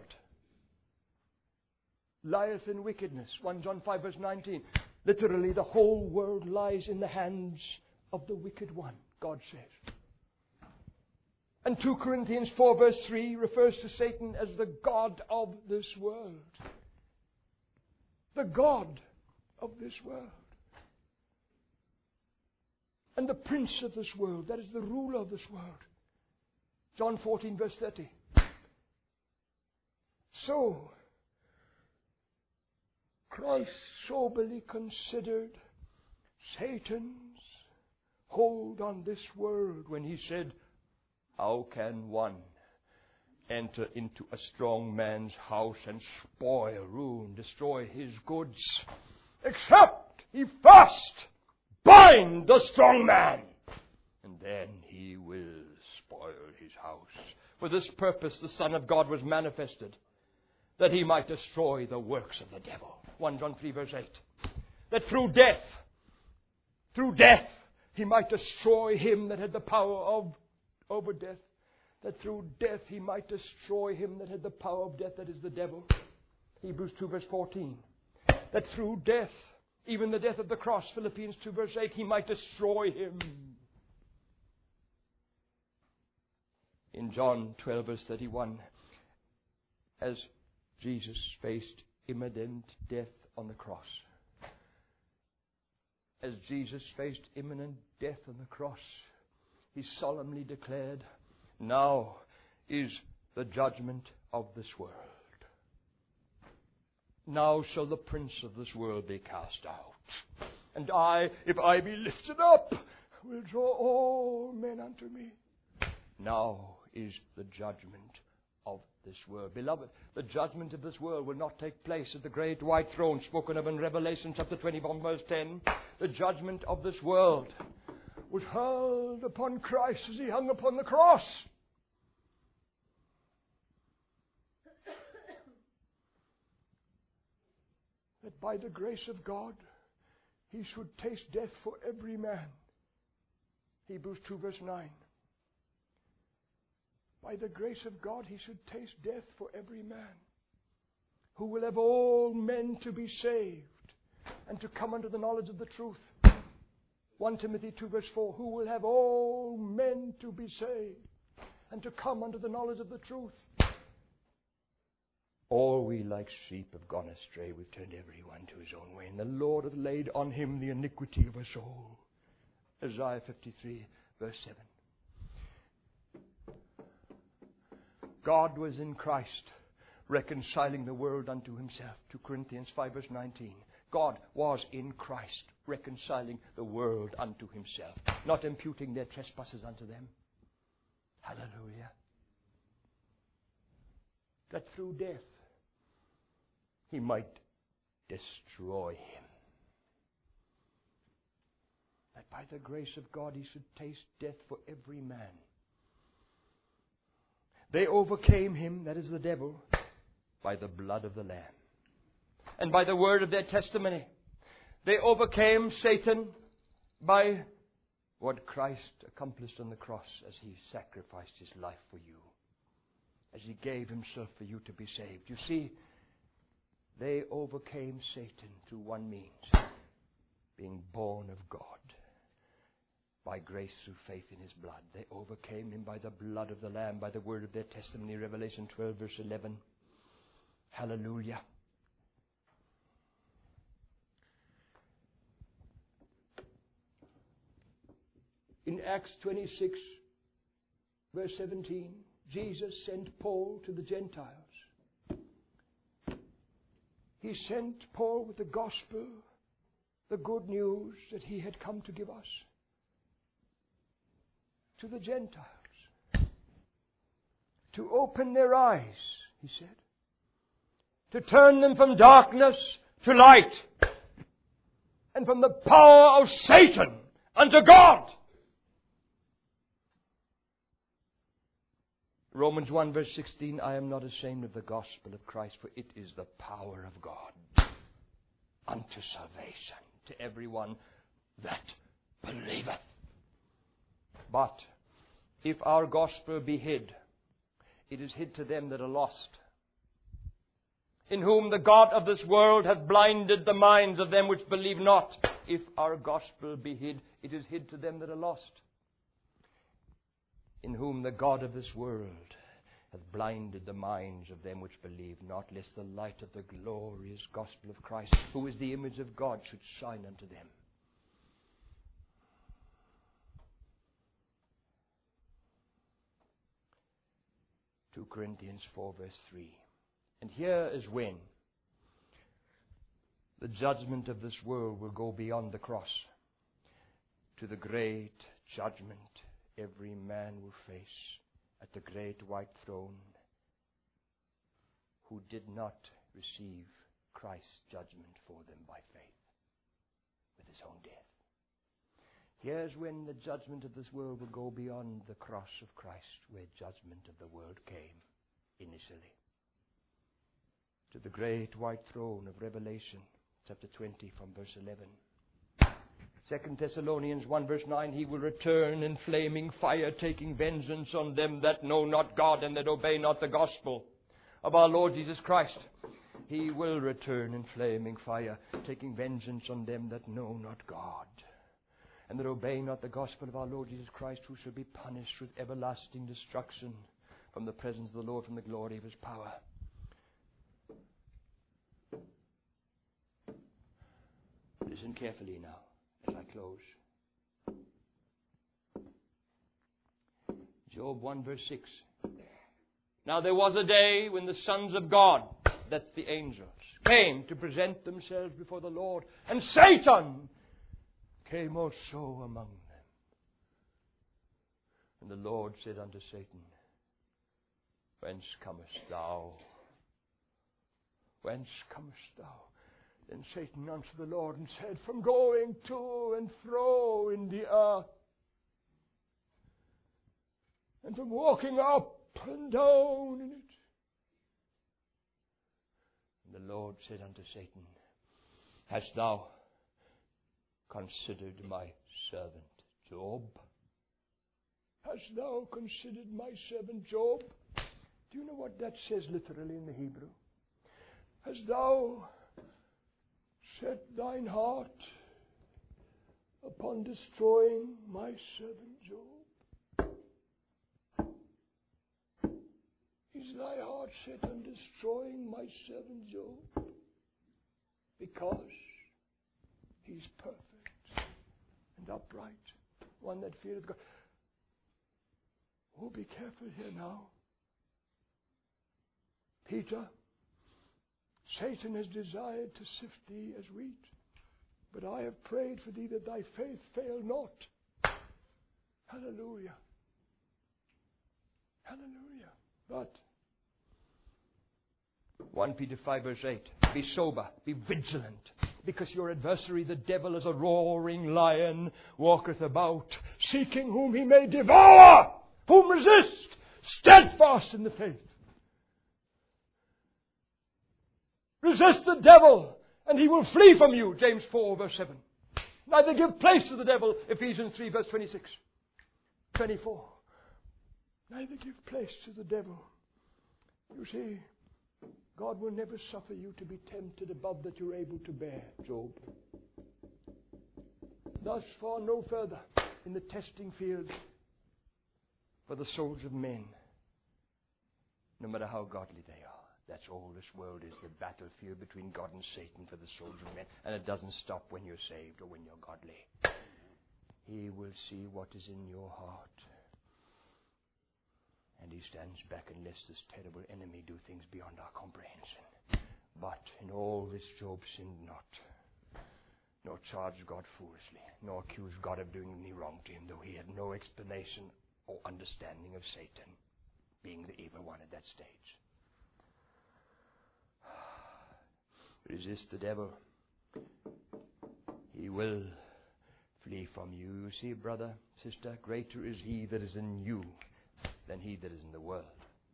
lieth in wickedness. 1 John 5, verse 19. Literally, the whole world lies in the hands of the wicked one, God says. And 2 Corinthians 4, verse 3 refers to Satan as the god of this world. The god of this world. And the prince of this world, that is the ruler of this world. John 14, verse 30. So, Christ soberly considered Satan's hold on this world when he said, How can one enter into a strong man's house and spoil, ruin, destroy his goods, except he first bind the strong man, and then he will spoil his house. For this purpose the Son of God was manifested, that he might destroy the works of the devil. 1 John 3, verse 8. That through death, he might destroy him that had the power over death. That through death he might destroy him that had the power of death, that is the devil. Hebrews 2, verse 14. That through death, even the death of the cross, Philippians 2, verse 8, he might destroy him. In John 12, verse 31, as Jesus faced imminent death on the cross. As Jesus faced imminent death on the cross, he solemnly declared, Now is the judgment of this world. Now shall the prince of this world be cast out. And I, if I be lifted up, will draw all men unto me. Now is the judgment of this world. Beloved, the judgment of this world will not take place at the great white throne spoken of in Revelation chapter 21 verse 10. The judgment of this world was hurled upon Christ as he hung upon the cross. That by the grace of God he should taste death for every man. Hebrews 2 verse 9. By the grace of God he should taste death for every man, who will have all men to be saved and to come unto the knowledge of the truth. 1 Timothy 2 verse 4, who will have all men to be saved and to come unto the knowledge of the truth. All we like sheep have gone astray. We've turned everyone to his own way, and the Lord hath laid on him the iniquity of us all. Isaiah 53 verse 7. God was in Christ, reconciling the world unto himself. 2 Corinthians 5 verse 19. God was in Christ, reconciling the world unto himself, not imputing their trespasses unto them. Hallelujah. That through death he might destroy him. That by the grace of God he should taste death for every man. They overcame him, that is the devil, by the blood of the Lamb and by the word of their testimony. They overcame Satan by what Christ accomplished on the cross as he sacrificed his life for you, as he gave himself for you to be saved. You see, they overcame Satan through one means, being born of God. By grace through faith in his blood. They overcame him by the blood of the Lamb, by the word of their testimony. Revelation 12 verse 11. Hallelujah. In Acts 26 verse 17, Jesus sent Paul to the Gentiles. He sent Paul with the gospel, the good news that he had come to give us. To the Gentiles, to open their eyes, he said, to turn them from darkness to light, and from the power of Satan unto God. Romans 1 verse 16, I am not ashamed of the gospel of Christ, for it is the power of God unto salvation to everyone that believeth. But if our gospel be hid, it is hid to them that are lost, in whom the God of this world hath blinded the minds of them which believe not. If our gospel be hid, it is hid to them that are lost, in whom the God of this world hath blinded the minds of them which believe not, lest the light of the glorious gospel of Christ, who is the image of God, should shine unto them. 2 Corinthians 4 verse 3. And here is when the judgment of this world will go beyond the cross to the great judgment every man will face at the great white throne, who did not receive Christ's judgment for them by faith with his own death. Here's when the judgment of this world will go beyond the cross of Christ, where judgment of the world came initially, to the great white throne of Revelation chapter 20 from verse 11. 2 Thessalonians 1 verse 9, he will return in flaming fire, taking vengeance on them that know not God and that obey not the gospel of our Lord Jesus Christ. He will return in flaming fire, taking vengeance on them that know not God and that obey not the gospel of our Lord Jesus Christ, who shall be punished with everlasting destruction from the presence of the Lord, from the glory of his power. Listen carefully now as I close. Job 1 verse 6. Now there was a day when the sons of God, that's the angels, came to present themselves before the Lord, and Satan came also among them. And the Lord said unto Satan, Whence comest thou? Whence comest thou? Then Satan answered the Lord and said, From going to and fro in the earth, and from walking up and down in it. And the Lord said unto Satan, Hast thou considered my servant Job? Hast thou considered my servant Job? Do you know what that says literally in the Hebrew? Hast thou set thine heart upon destroying my servant Job? Is thy heart set on destroying my servant Job? Because he's perfect and upright, one that feareth God. Oh, be careful here now. Peter, Satan has desired to sift thee as wheat, but I have prayed for thee that thy faith fail not. Hallelujah. Hallelujah. But 1 Peter 5 verse 8, be sober, be vigilant, because your adversary the devil as a roaring lion walketh about, seeking whom he may devour. Whom resist, steadfast in the faith. Resist the devil, and he will flee from you, James 4 verse 7. Neither give place to the devil, Ephesians 3 verse 26, 24. Neither give place to the devil. You see, God will never suffer you to be tempted above that you're able to bear, Job. Thus far no further in the testing field for the souls of men, no matter how godly they are. That's all this world is, the battlefield between God and Satan for the souls of men. And it doesn't stop when you're saved or when you're godly. He will see what is in your heart. And he stands back and lets this terrible enemy do things beyond our comprehension. But in all this Job sinned not, nor charged God foolishly, nor accused God of doing any wrong to him, though he had no explanation or understanding of Satan being the evil one at that stage. Resist the devil. He will flee from you. You see, brother, sister, greater is he that is in you than he that is in the world.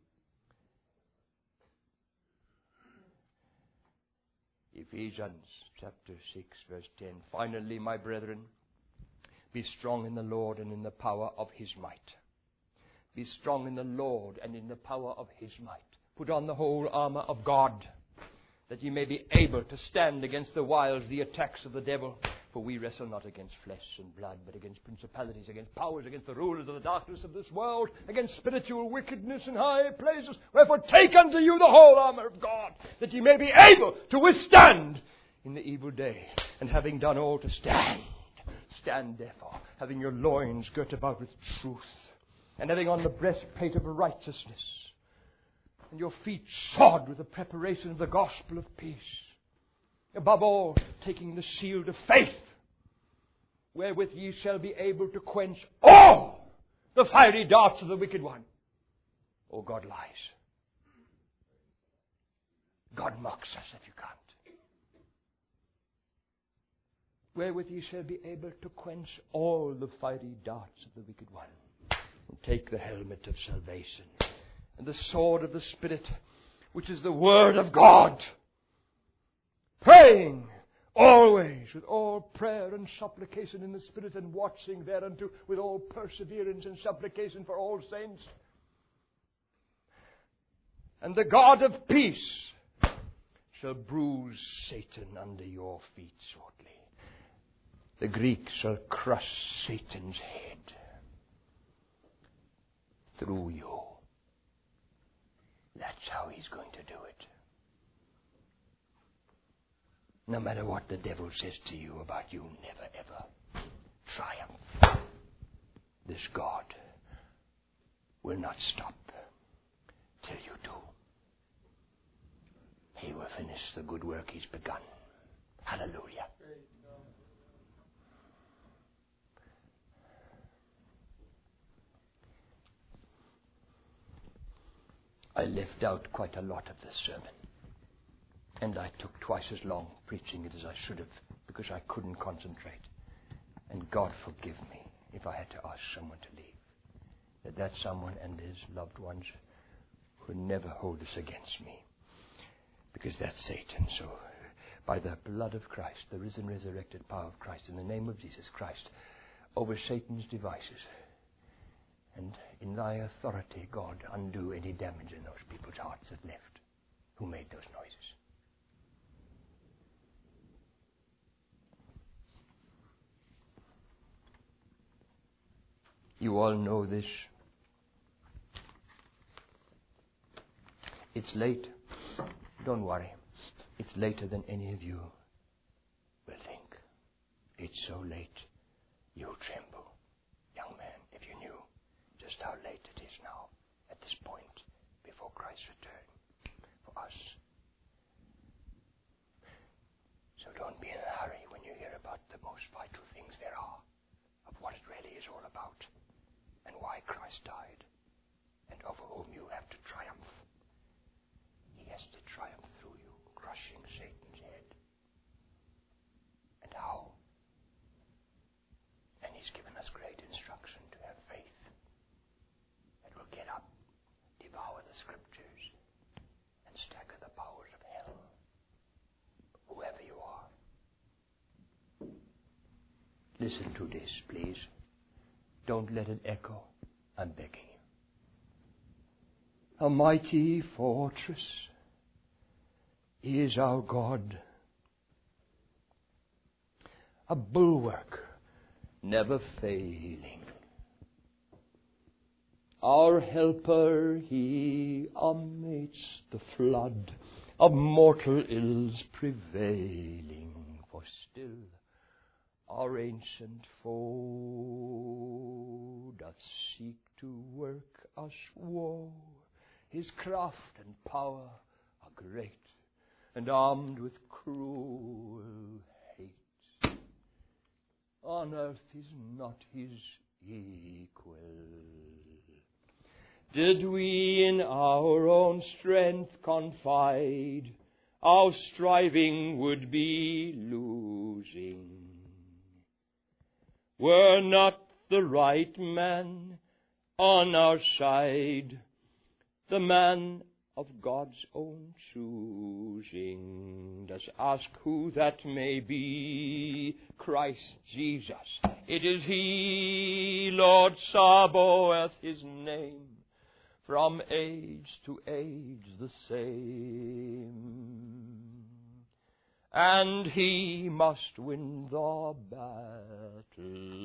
Ephesians chapter 6 verse 10. Finally, my brethren, be strong in the Lord and in the power of his might. Be strong in the Lord and in the power of his might. Put on the whole armor of God, that ye may be able to stand against the wiles, the attacks of the devil. For we wrestle not against flesh and blood, but against principalities, against powers, against the rulers of the darkness of this world, against spiritual wickedness in high places. Wherefore take unto you the whole armor of God, that ye may be able to withstand in the evil day. And having done all to stand, stand therefore, having your loins girt about with truth, and having on the breastplate of righteousness, and your feet shod with the preparation of the gospel of peace. Above all, taking the shield of faith, wherewith ye shall be able to quench all the fiery darts of the wicked one. Oh, God lies. God mocks us if you can't. Wherewith ye shall be able to quench all the fiery darts of the wicked one. And take the helmet of salvation and the sword of the Spirit, which is the word of God, praying always with all prayer and supplication in the Spirit, and watching thereunto with all perseverance and supplication for all saints. And the God of peace shall bruise Satan under your feet shortly. The Greek shall crush Satan's head through you. That's how he's going to do it. No matter what the devil says to you about you, never ever triumph. This God will not stop till you do. He will finish the good work he's begun. Hallelujah. I left out quite a lot of this sermon. And I took twice as long preaching it as I should have, because I couldn't concentrate. And God forgive me if I had to ask someone to leave. That someone and his loved ones would never hold this against me. Because that's Satan. So, by the blood of Christ, the risen, resurrected power of Christ, in the name of Jesus Christ, over Satan's devices. And in thy authority, God, undo any damage in those people's hearts that left, who made those noises. You all know this. It's late. Don't worry. It's later than any of you will think. It's so late, you'll tremble. Young man, if you knew just how late it is now, at this point, before Christ's return, for us. So don't be in a hurry when you hear about the most vital things there are, of what it really is all about, and why Christ died, and over whom you have to triumph. He has to triumph through you, crushing Satan's head. And how? And he's given us great instruction to have faith that will get up, devour the scriptures, and stagger the powers of hell, whoever you are. Listen to this, please. Don't let it echo. I'm begging you. A mighty fortress is our God, a bulwark never failing. Our helper, he amidst the flood of mortal ills prevailing, for still our ancient foe doth seek to work us woe. His craft and power are great, and armed with cruel hate. On earth is not his equal. Did we in our own strength confide, our striving would be losing. Were not the right man on our side, the man of God's own choosing. Does ask who that may be? Christ Jesus. It is he, Lord Sabaoth, his name, from age to age the same. And he must win the battle.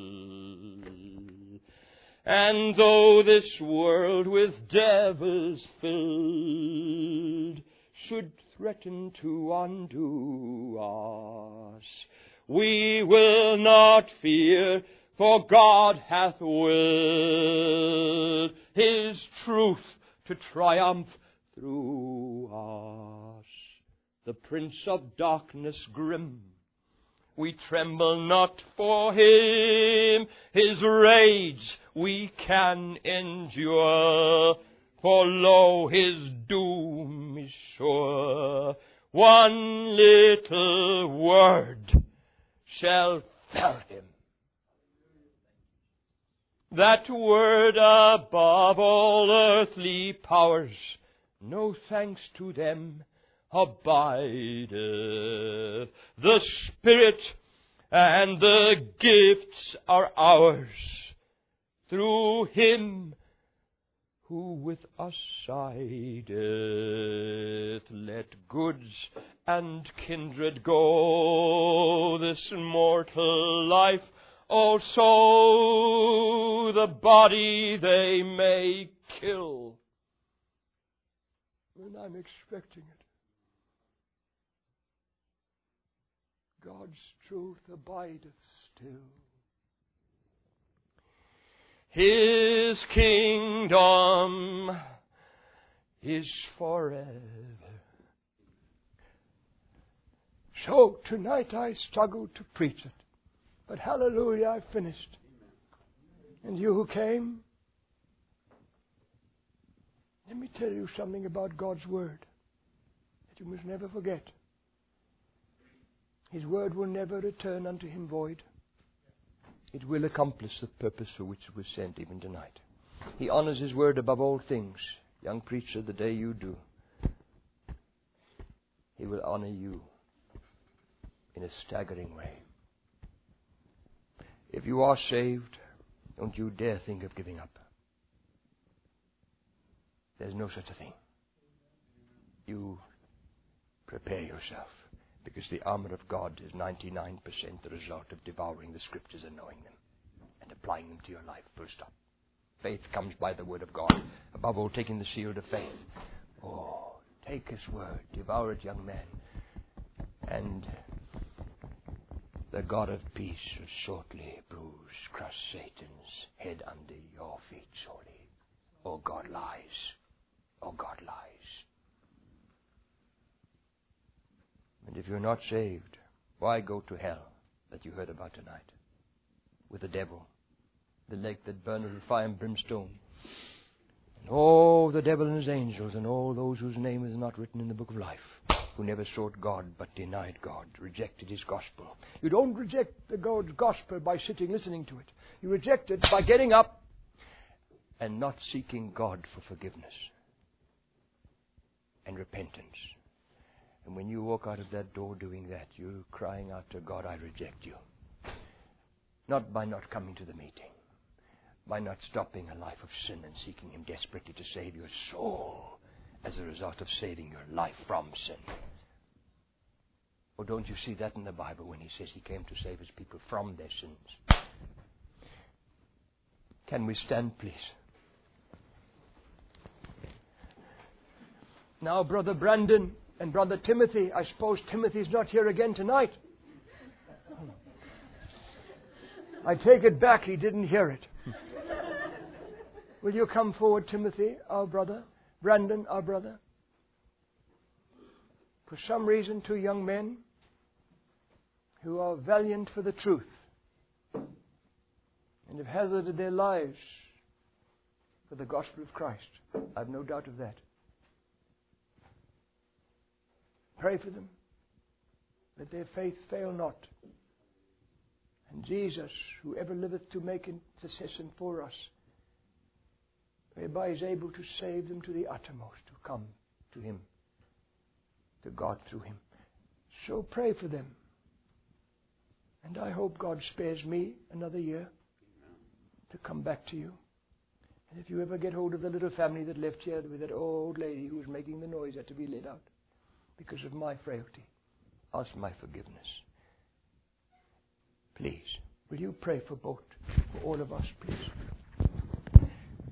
And though this world with devils filled should threaten to undo us, we will not fear, for God hath willed his truth to triumph through us. The prince of darkness grim, we tremble not for him. His rage we can endure, for lo, his doom is sure. One little word shall fell him. That word above all earthly powers, no thanks to them, abideth. The Spirit and the gifts are ours, through him who with us sideth. Let goods and kindred go, this mortal life also the body they may kill. And I'm expecting it. God's truth abideth still. His kingdom is forever. So tonight I struggled to preach it, but hallelujah, I finished. And you who came, Let me tell you something about God's Word that you must never forget. His Word will never return unto Him void. It will accomplish the purpose for which it was sent even tonight. He honors His Word above all things. Young preacher, the day you do, He will honor you in a staggering way. If you are saved, don't you dare think of giving up. There's no such a thing. You prepare yourself, because the armor of God is 99% the result of devouring the Scriptures and knowing them and applying them to your life. Full stop. Faith comes by the Word of God. Above all, taking the shield of faith. Oh, take His Word. Devour it, young man. And the God of peace will shortly crush Satan's head under your feet, surely. Oh, God lies. Oh, God lies. And if you're not saved, why go to hell that you heard about tonight? With the devil, the lake that burneth with fire and brimstone. And oh, the devil and his angels, and all those whose name is not written in the book of life, who never sought God but denied God, rejected His gospel. You don't reject the God's gospel by sitting listening to it. You reject it by getting up and not seeking God for forgiveness and repentance. And when you walk out of that door doing that, you're crying out to God, I reject you. Not by not coming to the meeting, by not stopping a life of sin and seeking Him desperately to save your soul as a result of saving your life from sin. Or don't you see that in the Bible when He says He came to save His people from their sins? Can we stand, please? Now, Brother Brandon and Brother Timothy, I suppose Timothy's not here again tonight. I take it back, he didn't hear it. Will you come forward, Timothy, our brother? Brandon, our brother? For some reason, two young men who are valiant for the truth and have hazarded their lives for the gospel of Christ. I have no doubt of that. Pray for them, that their faith fail not. And Jesus, who ever liveth to make intercession for us, whereby is able to save them to the uttermost, to come to Him, to God through Him. So pray for them. And I hope God spares me another year to come back to you. And if you ever get hold of the little family that left here with that old lady who was making the noise, had to be let out because of my frailty, ask my forgiveness. Please, will you pray for both, for all of us, please?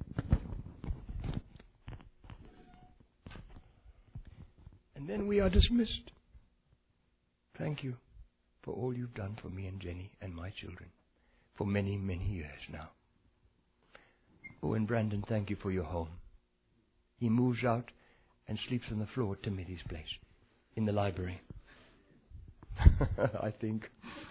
And then we are dismissed. Thank you for all you've done for me and Jenny and my children for many, many years now. Oh, and Brandon, thank you for your home. He moves out and sleeps on the floor at Timothy's place, in the library. I think.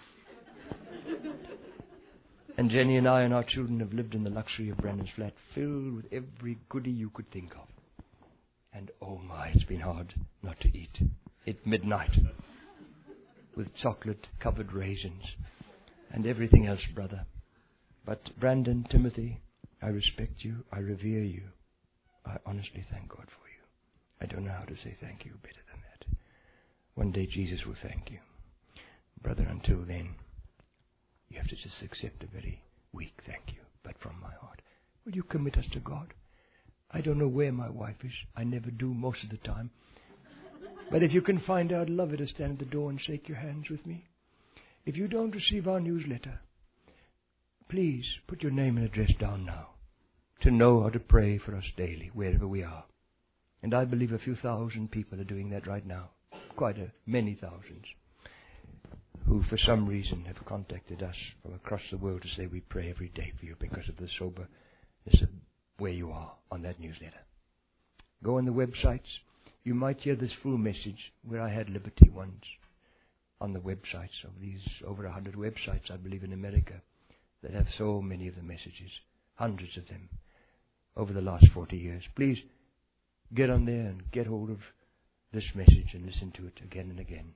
And Jenny and I and our children have lived in the luxury of Brandon's flat, filled with every goodie you could think of. And oh my, it's been hard not to eat at midnight with chocolate-covered raisins and everything else, brother. But Brandon, Timothy, I respect you. I revere you. I honestly thank God for you. I don't know how to say thank you better than that. One day Jesus will thank you. Brother, until then, you have to just accept a very weak thank you, but from my heart. Will you commit us to God? I don't know where my wife is. I never do most of the time. But if you can find out, I'd love her to stand at the door and shake your hands with me. If you don't receive our newsletter, please put your name and address down now to know how to pray for us daily, wherever we are. And I believe a few thousand people are doing that right now. Many thousands. Who for some reason have contacted us from across the world to say we pray every day for you because of the soberness of where you are on that newsletter. Go on the websites. You might hear this full message where I had liberty once on the websites of these over 100 websites, I believe, in America that have so many of the messages, hundreds of them over the last 40 years. Please get on there and get hold of this message and listen to it again and again.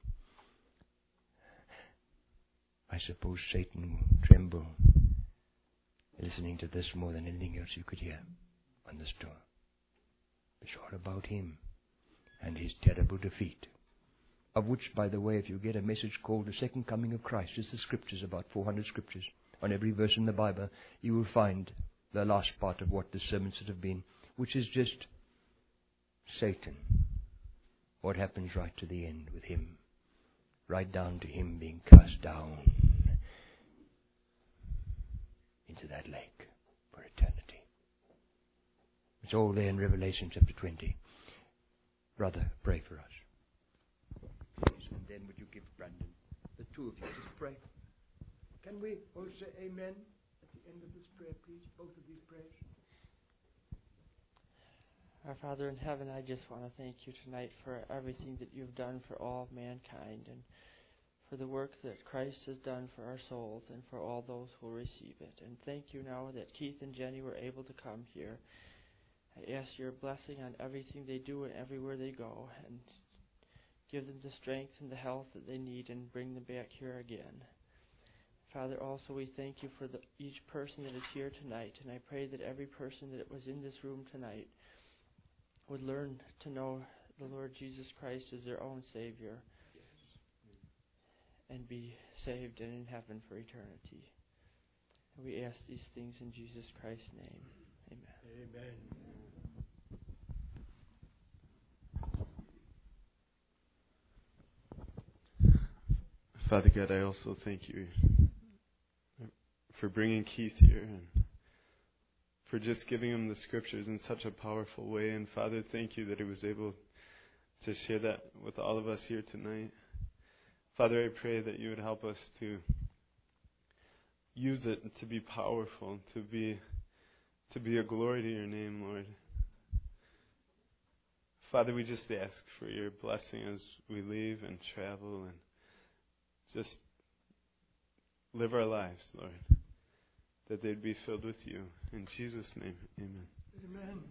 I suppose Satan will tremble listening to this more than anything else you could hear on this tour. It's all about him and his terrible defeat. Of which, by the way, if you get a message called The Second Coming of Christ, it's the scriptures, about 400 scriptures. On every verse in the Bible, you will find the last part of what the sermons should have been, which is just Satan. What happens right to the end with him, right down to him being cast down into that lake for eternity. It's all there in Revelation chapter 20. Brother, pray for us. Please, and then would you give Brandon, the two of you, just pray. Can we all say amen at the end of this prayer, please? Both of these prayers. Our Father in heaven, I just want to thank you tonight for everything that you've done for all mankind and for the work that Christ has done for our souls and for all those who will receive it. And thank you now that Keith and Jenny were able to come here. I ask your blessing on everything they do and everywhere they go, and give them the strength and the health that they need and bring them back here again. Father, also we thank you for each person that is here tonight, and I pray that every person that was in this room tonight would learn to know the Lord Jesus Christ as their own Savior, and be saved and in heaven for eternity. And we ask these things in Jesus Christ's name. Amen. Amen. Father God, I also thank you for bringing Keith here and for just giving him the scriptures in such a powerful way. And Father, thank you that he was able to share that with all of us here tonight. Father, I pray that you would help us to use it to be powerful, to be a glory to your name, Lord. Father, we just ask for your blessing as we leave and travel and just live our lives, Lord, that they'd be filled with you. In Jesus' name, amen. Amen.